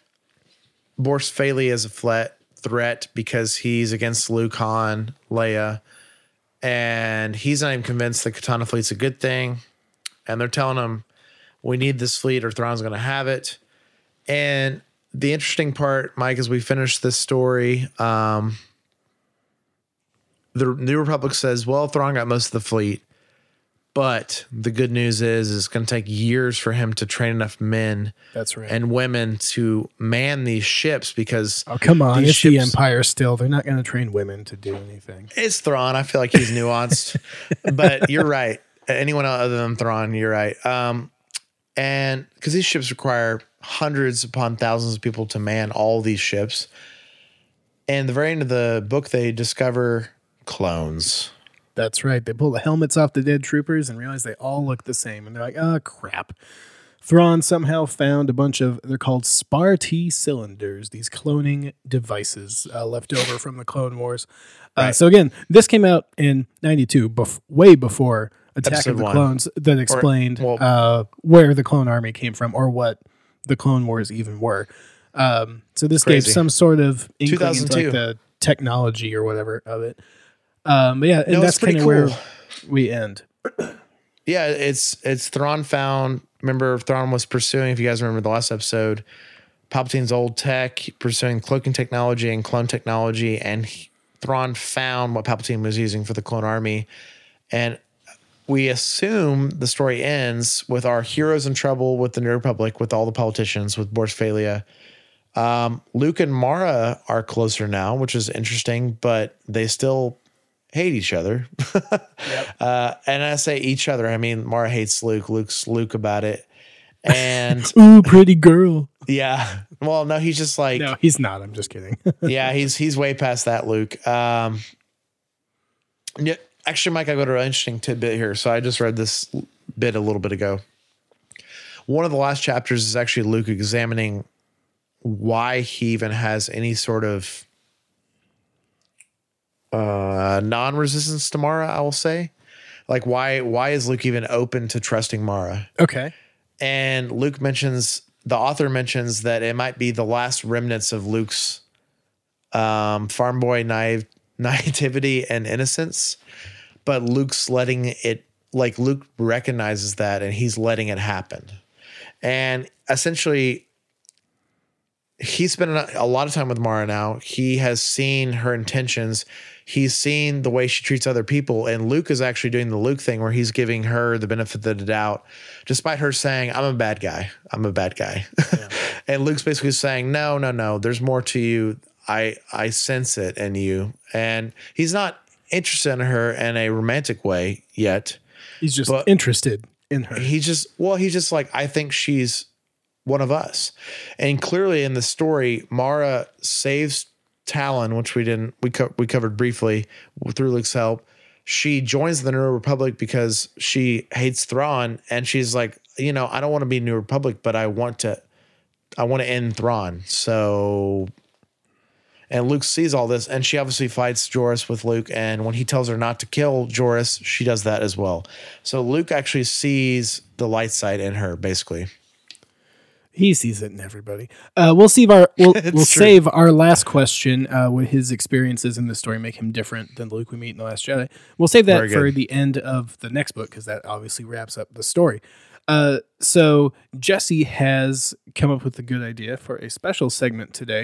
Speaker 2: Borsk Fey'lya is a threat threat because he's against Luke, Han, Leia, and he's not even convinced the Katana fleet's a good thing. And they're telling him, "We need this fleet, or Thrawn's going to have it." And the interesting part, Mike, as we finish this story, um, the New Republic says, well, Thrawn got most of the fleet, but the good news is, is it's going to take years for him to train enough men
Speaker 1: That's right.
Speaker 2: and women to man these ships because...
Speaker 1: Oh, come on. It's ships, the Empire still. They're not going to train women to do anything.
Speaker 2: It's Thrawn. I feel like he's nuanced, but you're right. Anyone other than Thrawn, you're right. Um, and because these ships require hundreds upon thousands of people to man all these ships. And the very end of the book, they discover clones.
Speaker 1: That's right. They pull the helmets off the dead troopers and realize they all look the same. And they're like, oh, crap. Thrawn somehow found a bunch of, they're called Spar-T cylinders, these cloning devices uh, left over from the Clone Wars. Uh, right. So again, this came out in ninety-two, bef- way before Attack Episode of the one. Clones, that explained or, well, uh, where the clone army came from or what the Clone Wars even were. Um, so this Crazy. gave some sort of inkling into like the technology or whatever of it. Um, but yeah, and no, that's kind of cool. where we end.
Speaker 2: Yeah, it's it's Thrawn found. Remember, Thrawn was pursuing, if you guys remember the last episode, Palpatine's old tech, pursuing cloaking technology and clone technology, and he, Thrawn found what Palpatine was using for the clone army. And we assume the story ends with our heroes in trouble with the New Republic, with all the politicians, with Borsk Fey'lya. Um, Luke and Mara are closer now, which is interesting, but they still hate each other. Yep. uh, and I say each other, I mean, Mara hates Luke. Luke's Luke about it. And
Speaker 1: ooh, pretty girl.
Speaker 2: Yeah. Well, no, he's just like,
Speaker 1: no, he's not. I'm just kidding.
Speaker 2: yeah, he's, he's way past that, Luke. Um, yeah, actually, Mike, I got an interesting tidbit here. So I just read this bit a little bit ago. One of the last chapters is actually Luke examining why he even has any sort of uh, non-resistance to Mara, I will say. Like, why why is Luke even open to trusting Mara?
Speaker 1: Okay.
Speaker 2: And Luke mentions, the author mentions that it might be the last remnants of Luke's um, farm boy naive, naivety and innocence. But Luke's letting it, like Luke recognizes that and he's letting it happen. And essentially, he's spent a lot of time with Mara now. He has seen her intentions. He's seen the way she treats other people. And Luke is actually doing the Luke thing where he's giving her the benefit of the doubt, despite her saying, I'm a bad guy. I'm a bad guy. Yeah. And Luke's basically saying, no, no, no, there's more to you. I, I sense it in you. And he's not interested in her in a romantic way yet.
Speaker 1: He's just interested in her.
Speaker 2: He's just, well, he's just like, I think she's one of us. And clearly in the story, Mara saves Talon, which we didn't, we, co- we covered briefly through Luke's help. She joins the New Republic because she hates Thrawn. And she's like, you know, I don't want to be New Republic, but I want to, I want to end Thrawn. So, and Luke sees all this, and she obviously fights Joruus with Luke. And when he tells her not to kill Joruus, she does that as well. So Luke actually sees the light side in her, basically.
Speaker 1: He sees it in everybody. Uh, we'll save our we'll, we'll save our last question. Uh, with his experiences in the story make him different than Luke we meet in The Last Jedi. We'll save that for the end of the next book because that obviously wraps up the story. Uh, so Jesse has come up with a good idea for a special segment today.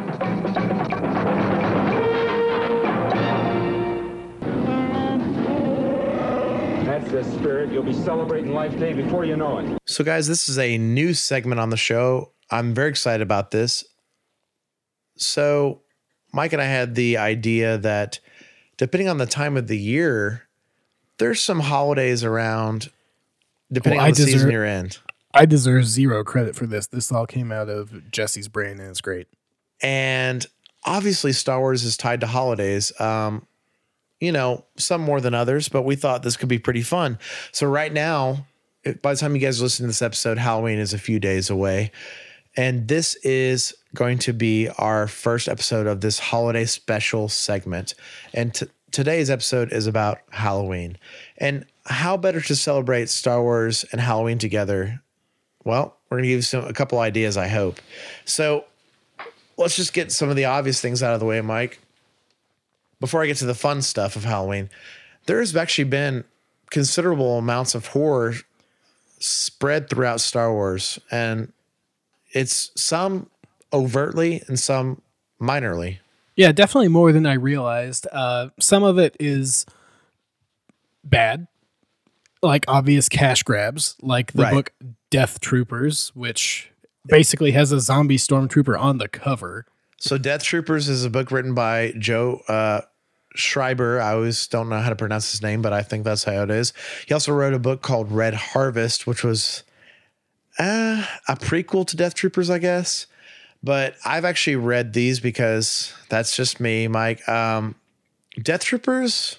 Speaker 5: That's the spirit. You'll be celebrating Life Day before you know it.
Speaker 2: So, guys, this is a new segment on the show. I'm very excited about this. So, Mike and I had the idea that depending on the time of the year, there's some holidays around, depending well, on the deserve, season you're in.
Speaker 1: I deserve zero credit for this. This all came out of Jesse's brain, and it's great.
Speaker 2: And obviously, Star Wars is tied to holidays. Um, you know, some more than others, but we thought this could be pretty fun. So right now, by the time you guys listen to this episode, Halloween is a few days away. And this is going to be our first episode of this holiday special segment. And t- today's episode is about Halloween. And how better to celebrate Star Wars and Halloween together? Well, we're going to give you some, a couple ideas, I hope. So let's just get some of the obvious things out of the way, Mike. Before I get to the fun stuff of Halloween, there's actually been considerable amounts of horror spread throughout Star Wars, and it's some overtly and some minorly.
Speaker 1: Yeah, definitely more than I realized. Uh, some of it is bad, like obvious cash grabs, like the right. book Death Troopers, which basically has a zombie stormtrooper on the cover.
Speaker 2: So Death Troopers is a book written by Joe uh, Schreiber. I always don't know how to pronounce his name, but I think that's how it is. He also wrote a book called Red Harvest, which was uh, a prequel to Death Troopers, I guess. But I've actually read these because that's just me, Mike. Um, Death Troopers,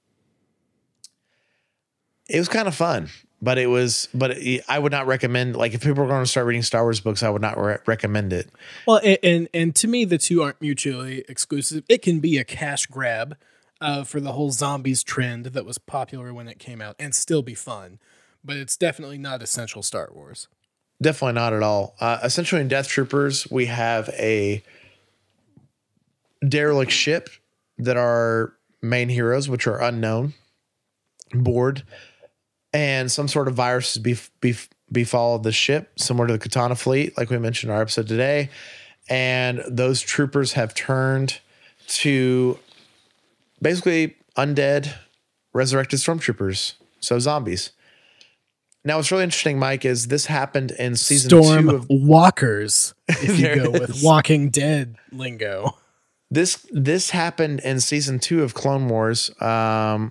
Speaker 2: it was kind of fun. But it was, but it, I would not recommend, like, if people are going to start reading Star Wars books, I would not re- recommend it.
Speaker 1: Well, and, and and to me, the two aren't mutually exclusive. It can be a cash grab uh, for the whole zombies trend that was popular when it came out and still be fun. But it's definitely not essential Star Wars.
Speaker 2: Definitely not at all. Uh, essentially, in Death Troopers, we have a derelict ship that our main heroes, which are unknown, board. And some sort of virus bef- bef- befall the ship, similar to the Katana fleet, like we mentioned in our episode today. And those troopers have turned to basically undead, resurrected stormtroopers, so zombies. Now, what's really interesting, Mike, is this happened in season
Speaker 1: Storm
Speaker 2: two of
Speaker 1: Walkers, if you go with Walking Dead lingo.
Speaker 2: This this happened in season two of Clone Wars. Um,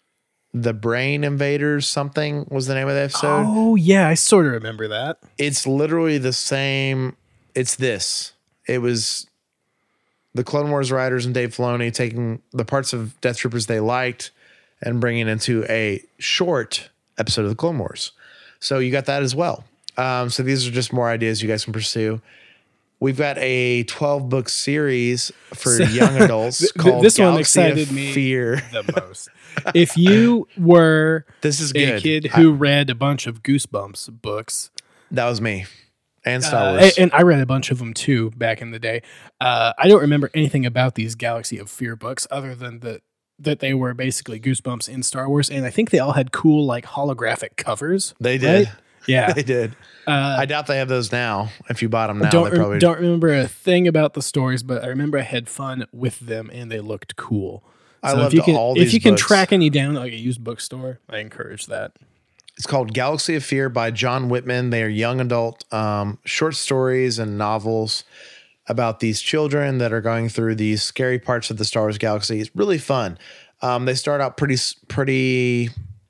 Speaker 2: the Brain Invaders, something was the name of the episode.
Speaker 1: Oh yeah, I sort of remember that.
Speaker 2: It's literally the same. It's this. It was the Clone Wars writers and Dave Filoni taking the parts of Death Troopers they liked and bringing it into a short episode of the Clone Wars. So you got that as well. Um, so these are just more ideas you guys can pursue. We've got a twelve book series for so, young adults th- called
Speaker 1: this
Speaker 2: Galaxy
Speaker 1: one excited
Speaker 2: of
Speaker 1: me
Speaker 2: Fear.
Speaker 1: The most. If you were
Speaker 2: this is
Speaker 1: a
Speaker 2: good.
Speaker 1: kid who I, read a bunch of Goosebumps books,
Speaker 2: that was me, and Star
Speaker 1: uh,
Speaker 2: Wars,
Speaker 1: and I read a bunch of them too back in the day. Uh, I don't remember anything about these Galaxy of Fear books other than the that they were basically Goosebumps in Star Wars, and I think they all had cool like holographic covers.
Speaker 2: They did.
Speaker 1: Right? Yeah,
Speaker 2: they did. Uh, I doubt they have those now. If you bought them now,
Speaker 1: don't
Speaker 2: they probably
Speaker 1: don't remember a thing about the stories, but I remember I had fun with them and they looked cool. So
Speaker 2: I loved
Speaker 1: if you can,
Speaker 2: all
Speaker 1: if
Speaker 2: these
Speaker 1: you can
Speaker 2: books.
Speaker 1: track any down like a used bookstore, I encourage that.
Speaker 2: It's called Galaxy of Fear by John Whitman. They are young adult um, short stories and novels about these children that are going through these scary parts of the Star Wars galaxy. It's really fun. Um, they start out pretty pretty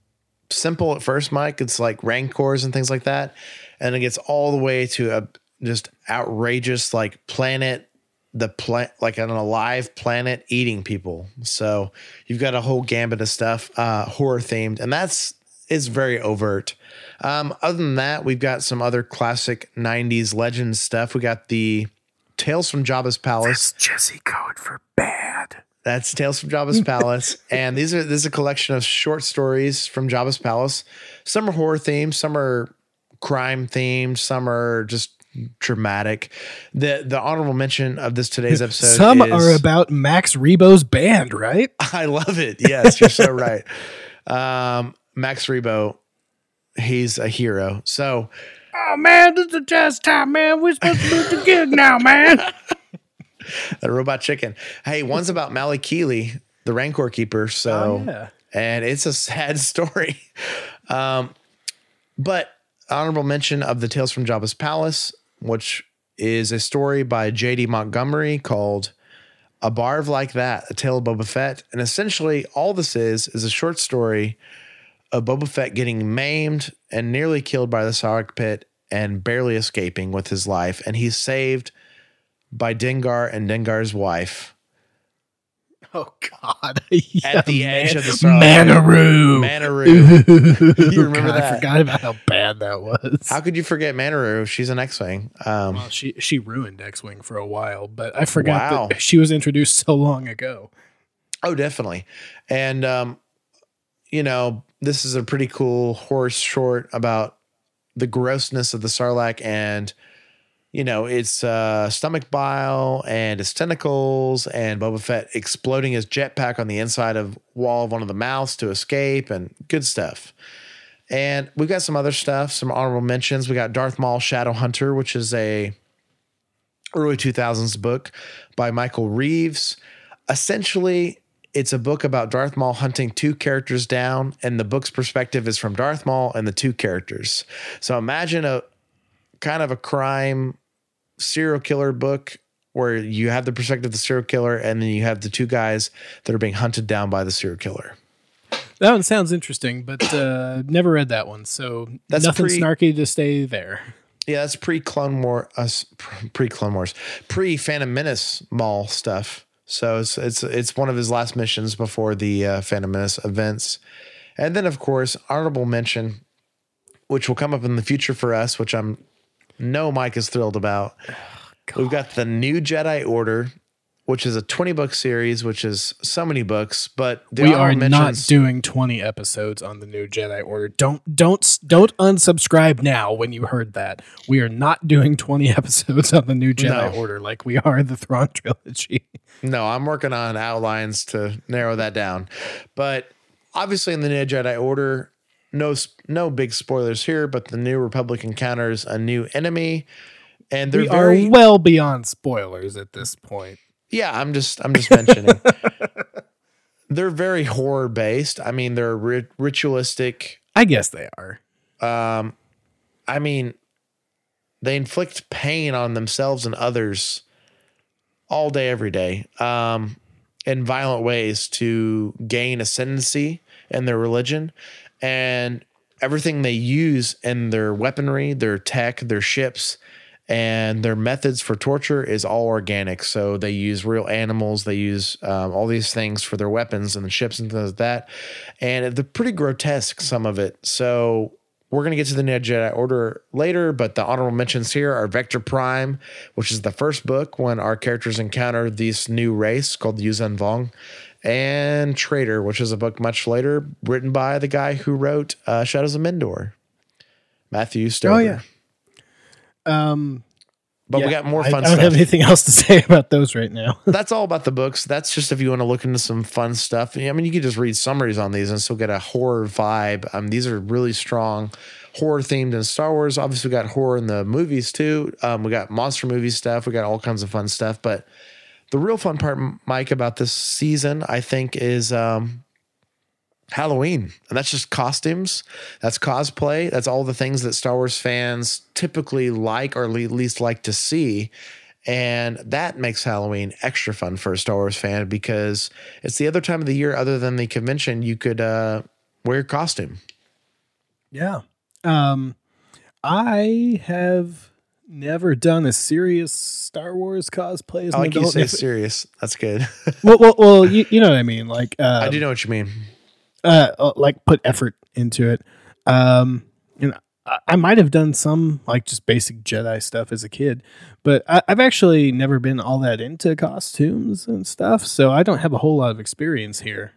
Speaker 2: simple at first, Mike. It's like Rancors and things like that. And it gets all the way to a just outrageous like planet, the plant like an alive planet eating people. So you've got a whole gambit of stuff, uh, horror themed, and that's is very overt. Um, other than that, we've got some other classic nineties legends stuff. We got the Tales from Jabba's Palace.
Speaker 1: That's Jesse code for bad.
Speaker 2: That's Tales from Jabba's Palace. And these are this is a collection of short stories from Jabba's Palace. Some are horror themed, some are crime themed, some are just dramatic. The the honorable mention of this today's episode
Speaker 1: some
Speaker 2: is,
Speaker 1: are about Max Rebo's band, right?
Speaker 2: I love it. Yes, you're so right. Um, Max Rebo, he's a hero. So
Speaker 1: oh man, this is jazz time, man. We're supposed to do the gig now, man.
Speaker 2: The robot chicken. Hey, one's about Mali Keeley, the Rancor keeper. So,
Speaker 1: oh, yeah.
Speaker 2: And it's a sad story. Um, but honorable mention of the Tales from Jabba's Palace, which is a story by J D Montgomery called A Barv Like That, A Tale of Boba Fett. And essentially all this is, is a short story of Boba Fett getting maimed and nearly killed by the Sarlacc pit and barely escaping with his life. And he's saved by Dengar and Dengar's wife.
Speaker 1: Oh God! Yeah,
Speaker 2: at the
Speaker 1: man.
Speaker 2: edge of the Sarlacc.
Speaker 1: Manaroo.
Speaker 2: Manaroo. You remember
Speaker 1: God,
Speaker 2: that?
Speaker 1: I forgot about how bad that was.
Speaker 2: How could you forget Manaroo? She's an X-wing. Um,
Speaker 1: well, she she ruined X-wing for a while, but I forgot
Speaker 2: wow.
Speaker 1: that she was introduced so long ago.
Speaker 2: Oh, definitely. And um, you know, this is a pretty cool horror short about the grossness of the Sarlacc and. You know, it's uh, stomach bile and his tentacles and Boba Fett exploding his jetpack on the inside of wall of one of the mouths to escape and good stuff. And we've got some other stuff, some honorable mentions. We got Darth Maul Shadow Hunter, which is a early two thousands book by Michael Reeves. Essentially, it's a book about Darth Maul hunting two characters down, and the book's perspective is from Darth Maul and the two characters. So imagine a kind of a crime serial killer book where you have the perspective of the serial killer and then you have the two guys that are being hunted down by the serial killer.
Speaker 1: That one sounds interesting, but uh, never read that one. So
Speaker 2: that's
Speaker 1: nothing
Speaker 2: pre,
Speaker 1: snarky to stay there.
Speaker 2: Yeah, that's pre-Clone War, uh, pre-Clone Wars, pre-Phantom Menace Maul stuff. So it's it's it's one of his last missions before the uh, Phantom Menace events. And then, of course, honorable mention, which will come up in the future for us, which I'm No, Mike is thrilled about. Oh, we've got the New Jedi Order, which is a twenty book series, which is so many books. But
Speaker 1: we are not doing twenty episodes on the New Jedi Order. Don't don't don't unsubscribe now when you heard that. We are not doing twenty episodes on the New Jedi no. Order like we are the Thrawn trilogy.
Speaker 2: No, I'm working on outlines to narrow that down. But obviously, in the New Jedi Order. No, no big spoilers here, but the New Republic encounters a new enemy, and they're
Speaker 1: we
Speaker 2: very
Speaker 1: are well beyond spoilers at this point.
Speaker 2: Yeah, I'm just, I'm just mentioning. They're very horror based. I mean, they're ri- ritualistic.
Speaker 1: I guess they are.
Speaker 2: Um, I mean, they inflict pain on themselves and others all day, every day, um, in violent ways to gain ascendancy in their religion. And everything they use in their weaponry, their tech, their ships, and their methods for torture is all organic. So they use real animals. They use um, all these things for their weapons and the ships and things like that. And they're pretty grotesque, some of it. So we're going to get to the New Jedi Order later, but the honorable mentions here are Vector Prime, which is the first book when our characters encounter this new race called Yuuzhan Vong, and Traitor, which is a book much later written by the guy who wrote uh, Shadows of Mendor, Matthew Stover.
Speaker 1: Oh, yeah. Um,
Speaker 2: but
Speaker 1: yeah,
Speaker 2: we got more
Speaker 1: I,
Speaker 2: fun
Speaker 1: I don't
Speaker 2: stuff.
Speaker 1: have anything else to say about those right now.
Speaker 2: That's all about the books. That's just if you want to look into some fun stuff. I mean, you could just read summaries on these and still get a horror vibe. Um, these are really strong horror themed in Star Wars. Obviously, we got horror in the movies too. Um, we got monster movie stuff. We got all kinds of fun stuff. But the real fun part, Mike, about this season, I think, is um, Halloween. And that's just costumes. That's cosplay. That's all the things that Star Wars fans typically like, or at least like to see. And that makes Halloween extra fun for a Star Wars fan because it's the other time of the year other than the convention you could uh, wear your costume.
Speaker 1: Yeah. Um, I have never done a serious Star Wars cosplay as
Speaker 2: I
Speaker 1: an
Speaker 2: like you
Speaker 1: adult.
Speaker 2: say serious. That's good.
Speaker 1: well, well, well you, you know what I mean? Like, um,
Speaker 2: I do know what you mean.
Speaker 1: Uh, like put effort into it. Um, and I, I might have done some like just basic Jedi stuff as a kid, but I, I've actually never been all that into costumes and stuff. So I don't have a whole lot of experience here.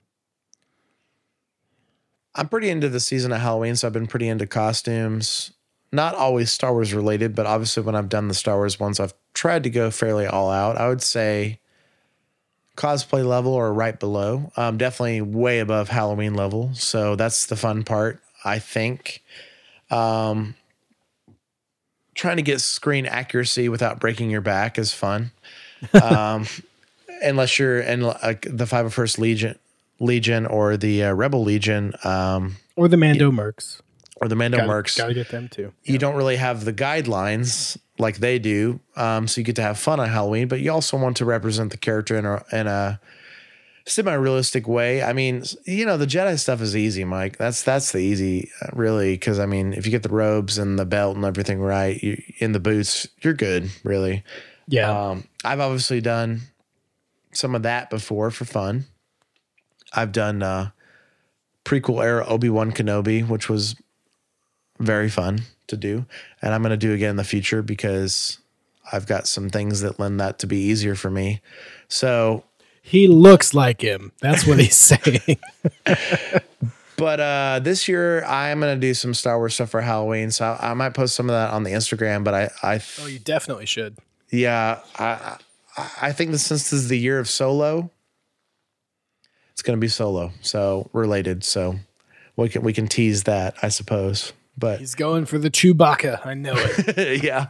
Speaker 2: I'm pretty into the season of Halloween, so I've been pretty into costumes. Not always Star Wars related, but obviously when I've done the Star Wars ones, I've tried to go fairly all out. I would say cosplay level or right below. Um, definitely way above Halloween level. So that's the fun part, I think. Um, trying to get screen accuracy without breaking your back is fun. Um, unless you're in like the five oh first Legion. Legion or the uh, Rebel Legion, um,
Speaker 1: or the Mando Mercs,
Speaker 2: or the Mando
Speaker 1: gotta,
Speaker 2: Mercs.
Speaker 1: Gotta get them too.
Speaker 2: You yeah. don't really have the guidelines like they do, um, so you get to have fun on Halloween. But you also want to represent the character in a, in a semi-realistic way. I mean, you know, the Jedi stuff is easy, Mike. That's that's the easy, really, because I mean, if you get the robes and the belt and everything right, you, in the boots, you're good, really.
Speaker 1: Yeah.
Speaker 2: Um, I've obviously done some of that before for fun. I've done uh, prequel era Obi-Wan Kenobi, which was very fun to do. And I'm going to do again in the future because I've got some things that lend that to be easier for me. So
Speaker 1: he looks like him. That's what he's saying.
Speaker 2: But uh, this year I'm going to do some Star Wars stuff for Halloween. So I, I might post some of that on the Instagram, but I, I th-
Speaker 1: oh, you definitely should.
Speaker 2: Yeah. I, I think that since this is the year of Solo, it's going to be Solo, so related. So we can we can tease that, I suppose. But
Speaker 1: he's going for the Chewbacca. I know it.
Speaker 2: yeah,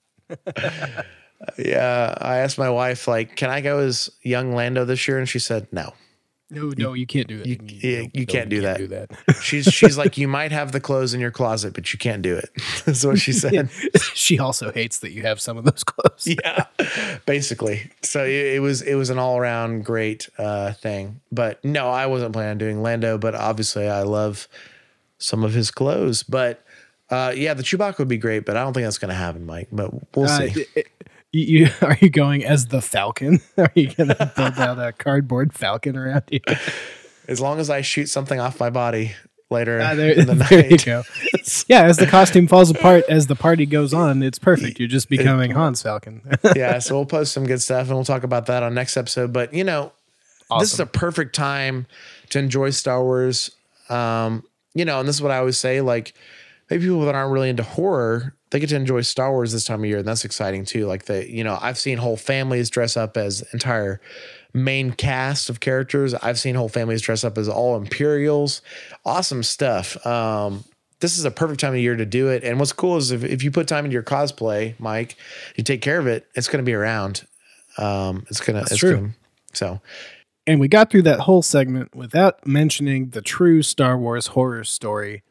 Speaker 2: yeah. I asked my wife, like, "Can I go as young Lando this year?" And she said, "No,
Speaker 1: no, no, you can't do it.
Speaker 2: You,
Speaker 1: you,
Speaker 2: yeah,
Speaker 1: no,
Speaker 2: you
Speaker 1: no,
Speaker 2: can't do
Speaker 1: you
Speaker 2: that.
Speaker 1: Can't do that.
Speaker 2: she's she's like, you might have the clothes in your closet, but you can't do it. That's what she said.
Speaker 1: She also hates that you have some of those clothes.
Speaker 2: Yeah, basically. So it, it was it was an all around great uh, thing. But no, I wasn't planning on doing Lando. But obviously, I love some of his clothes. But uh, yeah, the Chewbacca would be great. But I don't think that's going to happen, Mike. But we'll
Speaker 1: uh,
Speaker 2: see.
Speaker 1: It, You, are you going as the Falcon? Are you going to build out a cardboard Falcon around you?
Speaker 2: As long as I shoot something off my body later
Speaker 1: uh, there,
Speaker 2: in the
Speaker 1: there
Speaker 2: night.
Speaker 1: You go. Yeah, as the costume falls apart, as the party goes on, it's perfect. You're just becoming Han's Falcon.
Speaker 2: Yeah, so we'll post some good stuff, and we'll talk about that on next episode. But, you know, awesome. This is a perfect time to enjoy Star Wars. Um, you know, and this is what I always say, like, maybe people that aren't really into horror, they get to enjoy Star Wars this time of year, and that's exciting too. Like the, you know, I've seen whole families dress up as entire main cast of characters. I've seen whole families dress up as all Imperials. Awesome stuff. Um, this is a perfect time of year to do it. And what's cool is if, if you put time into your cosplay, Mike, you take care of it, it's going to be around. Um, it's going to, it's
Speaker 1: true.
Speaker 2: Gonna, so.
Speaker 1: And we got through that whole segment without mentioning the true Star Wars horror story,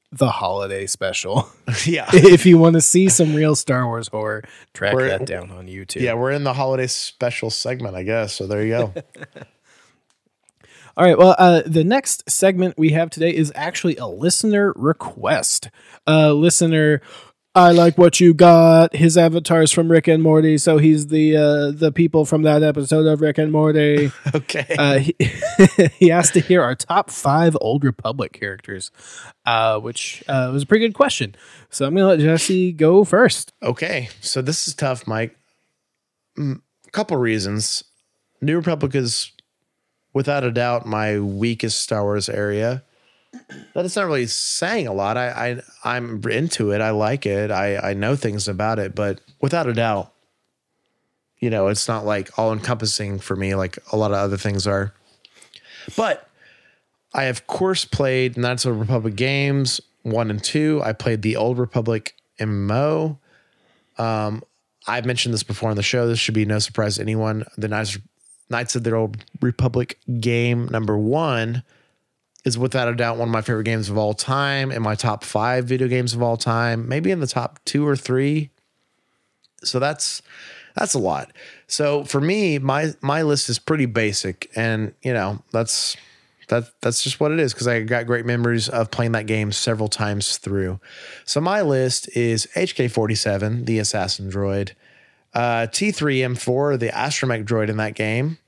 Speaker 1: the holiday special.
Speaker 2: Yeah.
Speaker 1: If you want to see some real Star Wars horror, track
Speaker 2: we're,
Speaker 1: that down on YouTube.
Speaker 2: Yeah, we're in the holiday special segment, I guess. So there you go.
Speaker 1: All right. Well, uh, the next segment we have today is actually a listener request. Uh, listener, I like what you got. His avatar is from Rick and Morty, so he's the uh, the people from that episode of Rick and Morty.
Speaker 2: Okay.
Speaker 1: Uh, he, he asked to hear our top five Old Republic characters, uh, which uh, was a pretty good question. So I'm going to let Jesse go first.
Speaker 2: Okay. So this is tough, Mike. A couple reasons. New Republic is, without a doubt, my weakest Star Wars area. But it's not really saying a lot. I, I I'm into it. I like it. I, I know things about it, but without a doubt, you know, it's not like all encompassing for me like a lot of other things are. But I of course played Knights of the Republic games one and two. I played the Old Republic M M O. Um, I've mentioned this before on the show. This should be no surprise to anyone. The Knights Knights of the Old Republic game number one is without a doubt one of my favorite games of all time, in my top five video games of all time, maybe in the top two or three. So that's that's a lot. So for me, my my list is pretty basic, and you know that's that that's just what it is because I got great memories of playing that game several times through. So my list is H K forty-seven, the assassin droid, uh, T three M four, the astromech droid in that game,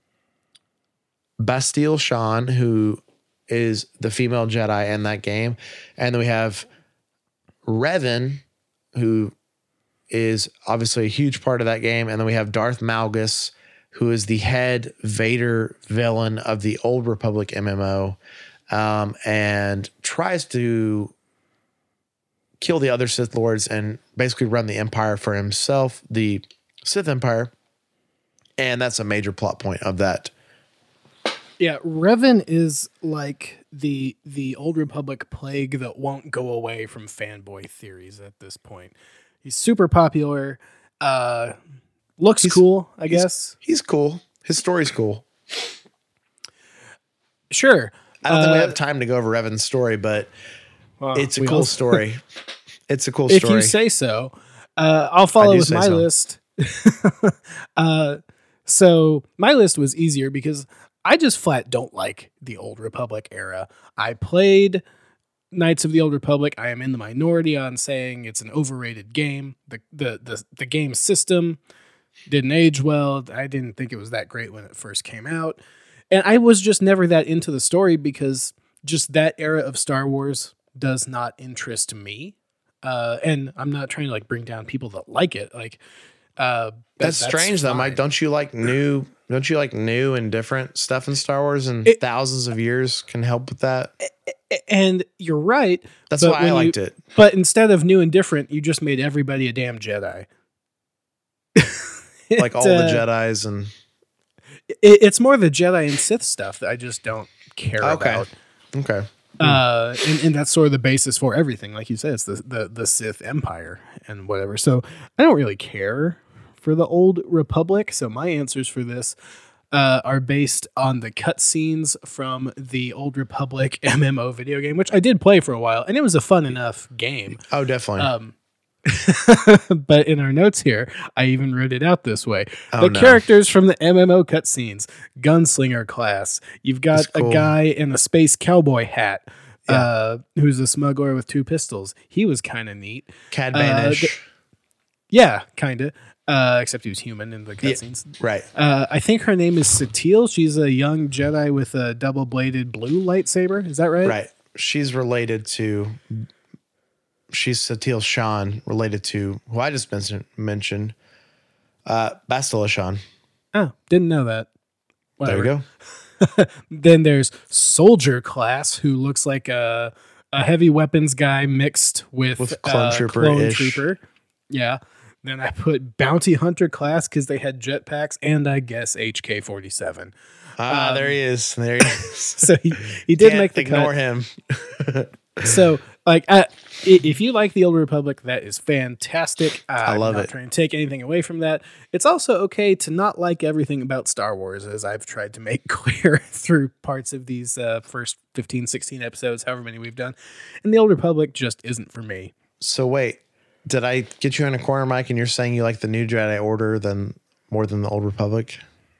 Speaker 2: Bastille Shan, who is the female Jedi in that game. And then we have Revan, who is obviously a huge part of that game. And then we have Darth Malgus, who is the head Vader villain of the Old Republic M M O, um, and tries to kill the other Sith Lords and basically run the Empire for himself, the Sith Empire. And that's a major plot point of that.
Speaker 1: Yeah, Revan is like the the Old Republic plague that won't go away from fanboy theories at this point. He's super popular, uh, looks he's, cool, I
Speaker 2: he's,
Speaker 1: guess.
Speaker 2: He's cool. His story's cool.
Speaker 1: Sure.
Speaker 2: I don't uh, think we have time to go over Revan's story, but well, it's a cool also, story. It's a cool
Speaker 1: if
Speaker 2: story.
Speaker 1: If you say so. Uh, I'll follow with my so. list. uh, so my list was easier because I just flat don't like the Old Republic era. I played Knights of the Old Republic. I am in the minority on saying it's an overrated game. The the the, the game system didn't age well. I didn't think it was that great when it first came out. And I was just never that into the story because just that era of Star Wars does not interest me. Uh, and I'm not trying to like bring down people that like it. Like uh, that,
Speaker 2: that's, that's strange fine. though, Mike. Don't you like new? Don't you like new and different stuff in Star Wars? And it, thousands of years can help with that.
Speaker 1: And you're right.
Speaker 2: That's why I liked
Speaker 1: you,
Speaker 2: it.
Speaker 1: But instead of new and different, you just made everybody a damn Jedi.
Speaker 2: it, like all uh, the Jedis and.
Speaker 1: It, it's more the Jedi and Sith stuff that I just don't care
Speaker 2: okay.
Speaker 1: about.
Speaker 2: Okay.
Speaker 1: Uh, and, and that's sort of the basis for everything. Like you said, it's the, the, the Sith Empire and whatever. So I don't really care for the Old Republic. So my answers for this uh, are based on the cutscenes from the Old Republic M M O video game, which I did play for a while, and it was a fun enough game.
Speaker 2: Oh, definitely.
Speaker 1: Um, but in our notes here, I even wrote it out this way.
Speaker 2: Oh,
Speaker 1: the
Speaker 2: no.
Speaker 1: characters from the M M O cutscenes, Gunslinger class. You've got
Speaker 2: cool.
Speaker 1: a guy in a space cowboy hat.
Speaker 2: Yeah.
Speaker 1: Uh, who's a smuggler with two pistols. He was kind of neat.
Speaker 2: Cad Bane-ish.
Speaker 1: Uh, th- yeah, kind of. Uh, except he was human in the cutscenes.
Speaker 2: Yeah, right.
Speaker 1: Uh, I think her name is Satele. She's a young Jedi with a double-bladed blue lightsaber. Is that right?
Speaker 2: Right. She's related to... She's Satele Shan, related to who I just mentioned, mentioned uh, Bastille Shan.
Speaker 1: Oh, didn't know that. Whatever.
Speaker 2: There we go.
Speaker 1: Then there's Soldier Class, who looks like a, a heavy weapons guy mixed with,
Speaker 2: with Clone
Speaker 1: uh,
Speaker 2: Trooper.
Speaker 1: Clone Trooper. Yeah. Then I put Bounty Hunter Class because they had jetpacks, and I guess H K forty-seven.
Speaker 2: Ah, um, there he is. There he is.
Speaker 1: So he, he did
Speaker 2: Can't
Speaker 1: make the
Speaker 2: ignore
Speaker 1: cut.
Speaker 2: him.
Speaker 1: So, like, uh, if you like the Old Republic, that is fantastic. Uh,
Speaker 2: I love
Speaker 1: I'm not
Speaker 2: it.
Speaker 1: Trying to take anything away from that. It's also okay to not like everything about Star Wars, as I've tried to make clear through parts of these uh, first fifteen, sixteen episodes, however many we've done. And the Old Republic just isn't for me.
Speaker 2: So wait, did I get you in a corner, Mike? And you're saying you like the New Jedi Order than more than the Old Republic?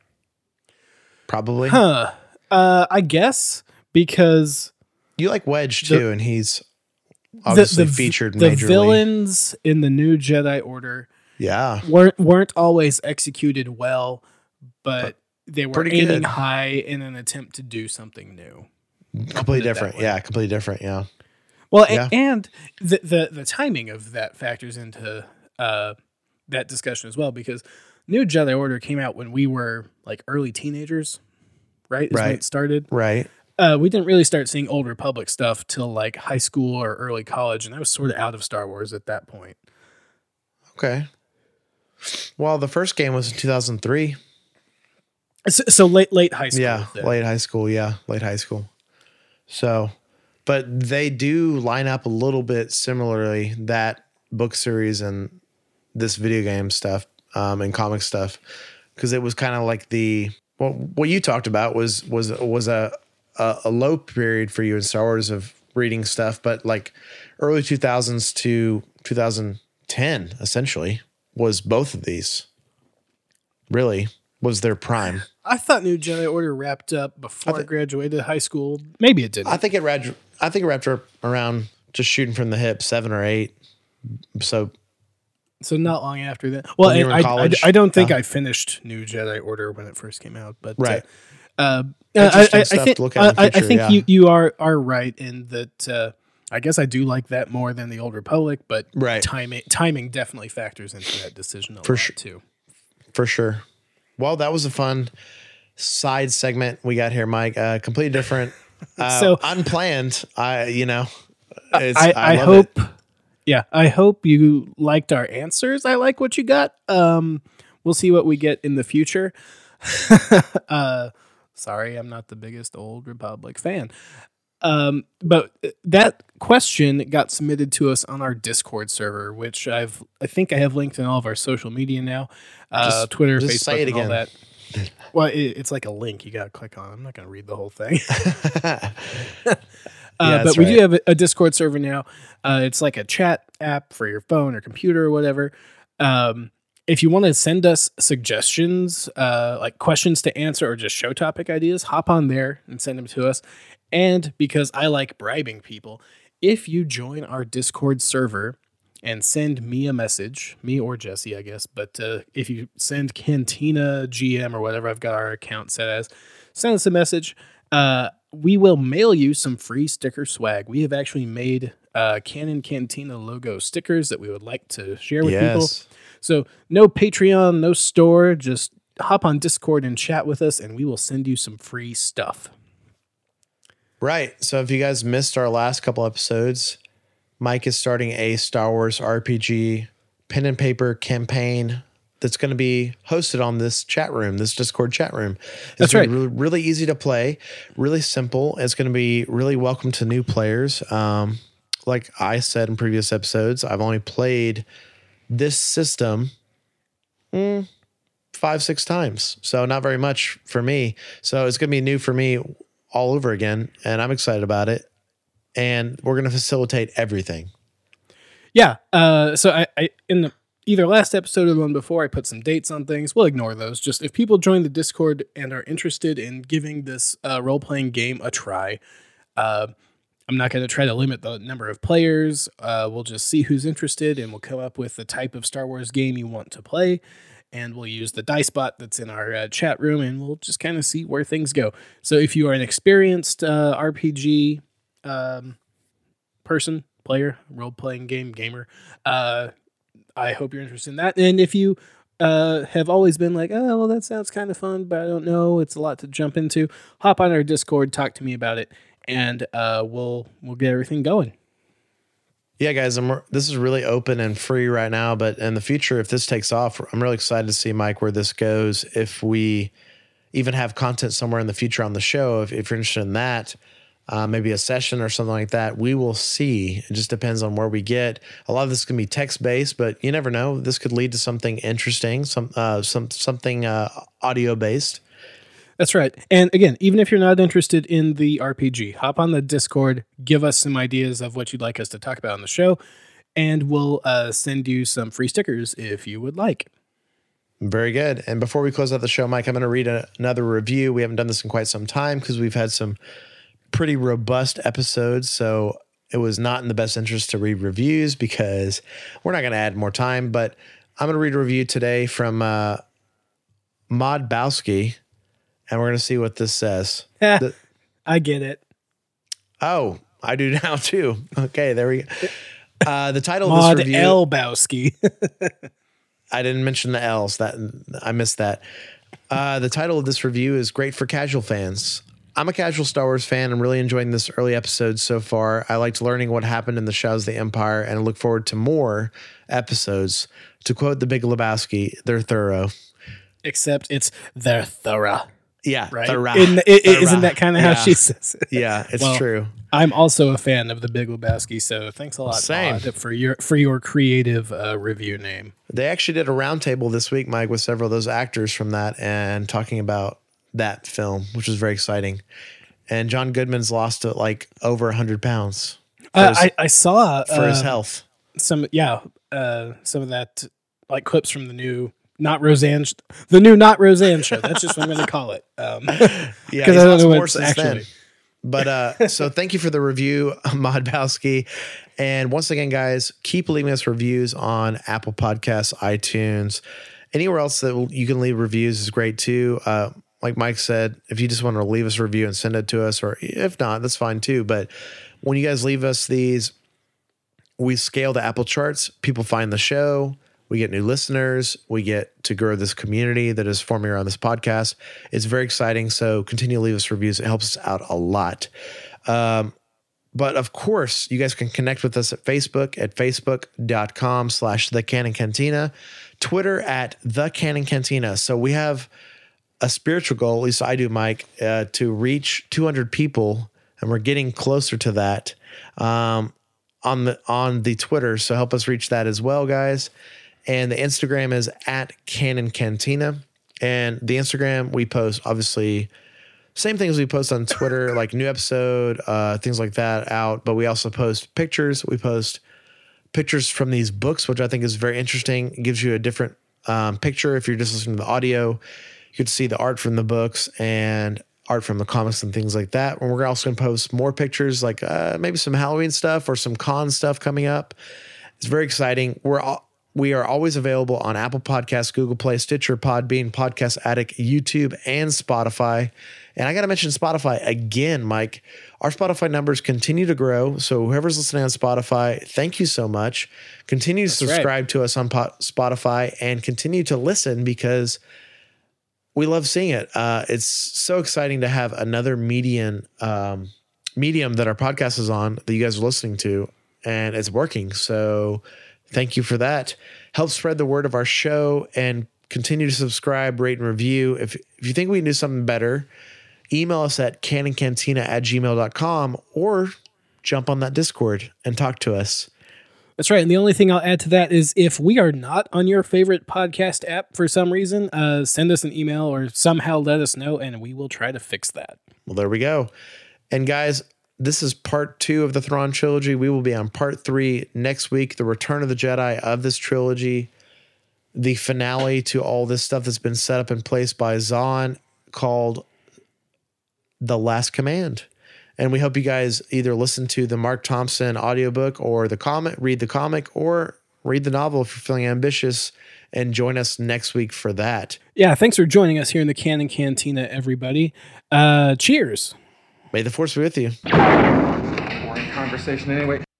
Speaker 2: Probably.
Speaker 1: Huh? Uh, I guess because.
Speaker 2: You like Wedge too, the, and he's obviously
Speaker 1: the, the,
Speaker 2: featured
Speaker 1: the
Speaker 2: majorly.
Speaker 1: The villains in the New Jedi Order,
Speaker 2: yeah,
Speaker 1: weren't weren't always executed well, but, but they were aiming
Speaker 2: good.
Speaker 1: high in an attempt to do something new.
Speaker 2: Completely different, yeah, completely different, yeah.
Speaker 1: Well,
Speaker 2: yeah.
Speaker 1: and, and the, the the timing of that factors into uh, that discussion as well, because New Jedi Order came out when we were like early teenagers, right? Is
Speaker 2: right.
Speaker 1: when it started,
Speaker 2: right.
Speaker 1: Uh, we didn't really start seeing Old Republic stuff till like high school or early college, and I was sort of out of Star Wars at that point.
Speaker 2: Okay. Well, the first game was in two thousand three.
Speaker 1: So, so late, late high school.
Speaker 2: Yeah,
Speaker 1: then.
Speaker 2: late high school. Yeah, late high school. So, but they do line up a little bit similarly, that book series and this video game stuff um, and comic stuff, because it was kind of like the well, what you talked about was was was a A, a low period for you in Star Wars of reading stuff, but like early two thousands to two thousand ten essentially was both of these. Really was their prime.
Speaker 1: I thought New Jedi Order wrapped up before I, th- I graduated high school. Maybe it didn't.
Speaker 2: I think it wrapped. I think it wrapped up around just shooting from the hip, seven or eight. So,
Speaker 1: so not long after that. Well, I, I, I, I don't think uh, I finished New Jedi Order when it first came out, but
Speaker 2: right.
Speaker 1: Uh, uh, I, I, I think,
Speaker 2: future,
Speaker 1: I, I think
Speaker 2: yeah.
Speaker 1: you, you are, are right in that. Uh, I guess I do like that more than the Old Republic, but
Speaker 2: right.
Speaker 1: timing timing definitely factors into that decision a
Speaker 2: for
Speaker 1: lot
Speaker 2: sure
Speaker 1: too.
Speaker 2: For sure. Well, that was a fun side segment we got here, Mike. Uh, completely different, uh, so unplanned. I, you know, it's,
Speaker 1: I,
Speaker 2: I,
Speaker 1: I hope. It. Yeah, I hope you liked our answers. I like what you got. Um, we'll see what we get in the future. uh, Sorry, I'm not the biggest Old Republic fan. Um, but that question got submitted to us on our Discord server, which I've I think I have linked in all of our social media now, uh, just, Twitter,
Speaker 2: just
Speaker 1: Facebook,
Speaker 2: say it
Speaker 1: and all
Speaker 2: again.
Speaker 1: that. Well, it, it's like a link you got to click on. I'm not going to read the whole thing. uh,
Speaker 2: yeah,
Speaker 1: but we
Speaker 2: right.
Speaker 1: do have a, a Discord server now. Uh, it's like a chat app for your phone or computer or whatever. Um, If you want to send us suggestions, uh, like questions to answer or just show topic ideas, hop on there and send them to us. And because I like bribing people, if you join our Discord server and send me a message, me or Jesse, I guess, but uh, if you send Cantina G M or whatever I've got our account set as, send us a message. Uh, we will mail you some free sticker swag. We have actually made uh, Canon Cantina logo stickers that we would like to share with
Speaker 2: yes.
Speaker 1: people. So no Patreon, no store, just hop on Discord and chat with us and we will send you some free stuff.
Speaker 2: Right. So if you guys missed our last couple episodes, Mike is starting a Star Wars R P G pen and paper campaign that's going to be hosted on this chat room, this Discord chat room. It's
Speaker 1: that's right.
Speaker 2: Really, really easy to play, really simple. It's going to be really welcome to new players. Um, like I said in previous episodes, I've only played this system mm, five, six times. So not very much for me. So it's going to be new for me all over again. And I'm excited about it. And we're going to facilitate everything.
Speaker 1: Yeah. Uh, so I, I, in the either last episode or the one before, I put some dates on things. We'll ignore those. Just if people join the Discord and are interested in giving this uh, role-playing game a try, uh, I'm not going to try to limit the number of players. Uh, we'll just see who's interested and we'll come up with the type of Star Wars game you want to play. And we'll use the dice bot that's in our uh, chat room and we'll just kind of see where things go. So if you are an experienced uh, R P G um, person, player, role-playing game, gamer, uh, I hope you're interested in that. And if you uh, have always been like, oh, well, that sounds kind of fun, but I don't know, it's a lot to jump into, hop on our Discord, talk to me about it. And uh, we'll we'll get everything going.
Speaker 2: Yeah, guys, I'm, this is really open and free right now. But in the future, if this takes off, I'm really excited to see, Mike, where this goes. If we even have content somewhere in the future on the show, if, if you're interested in that, uh, maybe a session or something like that. We will see. It just depends on where we get. A lot of this can be text-based, but you never know. This could lead to something interesting, some uh, some something uh, audio-based.
Speaker 1: That's right. And again, even if you're not interested in the R P G, hop on the Discord, give us some ideas of what you'd like us to talk about on the show, and we'll uh, send you some free stickers if you would like.
Speaker 2: Very good. And before we close out the show, Mike, I'm going to read a, another review. We haven't done this in quite some time because we've had some pretty robust episodes. So it was not in the best interest to read reviews because we're not going to add more time. But I'm going to read a review today from uh, Mod Bowski. And we're going to see what this says.
Speaker 1: Yeah,
Speaker 2: the,
Speaker 1: I get it.
Speaker 2: Oh, I do now too. Okay, there we go. Uh, the title
Speaker 1: Mod
Speaker 2: of this review.
Speaker 1: L Bowski.
Speaker 2: I didn't mention the L's. That I missed that. Uh, the title of this review is Great for Casual Fans. I'm a casual Star Wars fan. I'm really enjoying this early episode so far. I liked learning what happened in the Shadows of the Empire, and I look forward to more episodes. To quote the Big Lebowski, they're thorough.
Speaker 1: Except it's they're thorough.
Speaker 2: Yeah,
Speaker 1: right.
Speaker 2: Thorough,
Speaker 1: In, it,
Speaker 2: thorough.
Speaker 1: Isn't that kind of
Speaker 2: yeah.
Speaker 1: how she says it?
Speaker 2: Yeah, it's
Speaker 1: well,
Speaker 2: true.
Speaker 1: I'm also a fan of the Big Lebowski, so thanks a lot,
Speaker 2: Same.
Speaker 1: Maud, for your for your creative uh, review name.
Speaker 2: They actually did a roundtable this week, Mike, with several of those actors from that and talking about that film, which was very exciting. And John Goodman's lost uh, like over one hundred pounds.
Speaker 1: Uh,
Speaker 2: his,
Speaker 1: I, I saw
Speaker 2: for
Speaker 1: uh,
Speaker 2: his health.
Speaker 1: Some yeah, uh, some of that like clips from the new. Not Roseanne, the new Not Roseanne show. That's just what I'm going to call it. Um,
Speaker 2: yeah,
Speaker 1: I don't know what it's actually.
Speaker 2: Then. But uh, so thank you for the review, Mod Bowski. And once again, guys, keep leaving us reviews on Apple Podcasts, iTunes, anywhere else that you can leave reviews is great too. Uh, like Mike said, if you just want to leave us a review and send it to us, or if not, that's fine too. But when you guys leave us these, we scale the Apple charts. People find the show. We get new listeners. We get to grow this community that is forming around this podcast. It's very exciting. So continue to leave us reviews. It helps us out a lot. Um, but of course, you guys can connect with us at Facebook at facebook.com slash the Canon Cantina, Twitter at the Canon Cantina. So we have a spiritual goal, at least I do, Mike, uh, to reach two hundred people, and we're getting closer to that um, on the on the Twitter. So help us reach that as well, guys. And the Instagram is at Canon Cantina. And the Instagram, we post, obviously, same things we post on Twitter, like new episode, uh, things like that out. But we also post pictures. We post pictures from these books, which I think is very interesting. It gives you a different um, picture. If you're just listening to the audio, you could see the art from the books and art from the comics and things like that. And we're also going to post more pictures, like uh, maybe some Halloween stuff or some con stuff coming up. It's very exciting. We're all, We are always available on Apple Podcasts, Google Play, Stitcher, Podbean, Podcast Addict, YouTube, and Spotify. And I got to mention Spotify again, Mike. Our Spotify numbers continue to grow. So whoever's listening on Spotify, thank you so much. Continue to That's subscribe right. to us on Spotify and continue to listen because we love seeing it. Uh, it's so exciting to have another median, um, medium that our podcast is on that you guys are listening to, and it's working. So thank you for that. Help spread the word of our show and continue to subscribe, rate, and review. If, if you think we can do something better, email us at canoncantina at gmail dot com or jump on that Discord and talk to us.
Speaker 1: That's right. And the only thing I'll add to that is if we are not on your favorite podcast app for some reason, uh, send us an email or somehow let us know, and we will try to fix that.
Speaker 2: Well, there we go. And guys, this is part two of the Thrawn trilogy. We will be on part three next week, the Return of the Jedi of this trilogy, the finale to all this stuff that's been set up in place by Zahn called The Last Command. And we hope you guys either listen to the Mark Thompson audiobook or the comic, read the comic, or read the novel if you're feeling ambitious, and join us next week for that.
Speaker 1: Yeah, thanks for joining us here in the Canon Cantina, everybody. Uh, cheers.
Speaker 2: May the Force be with you.
Speaker 5: Boring conversation anyway.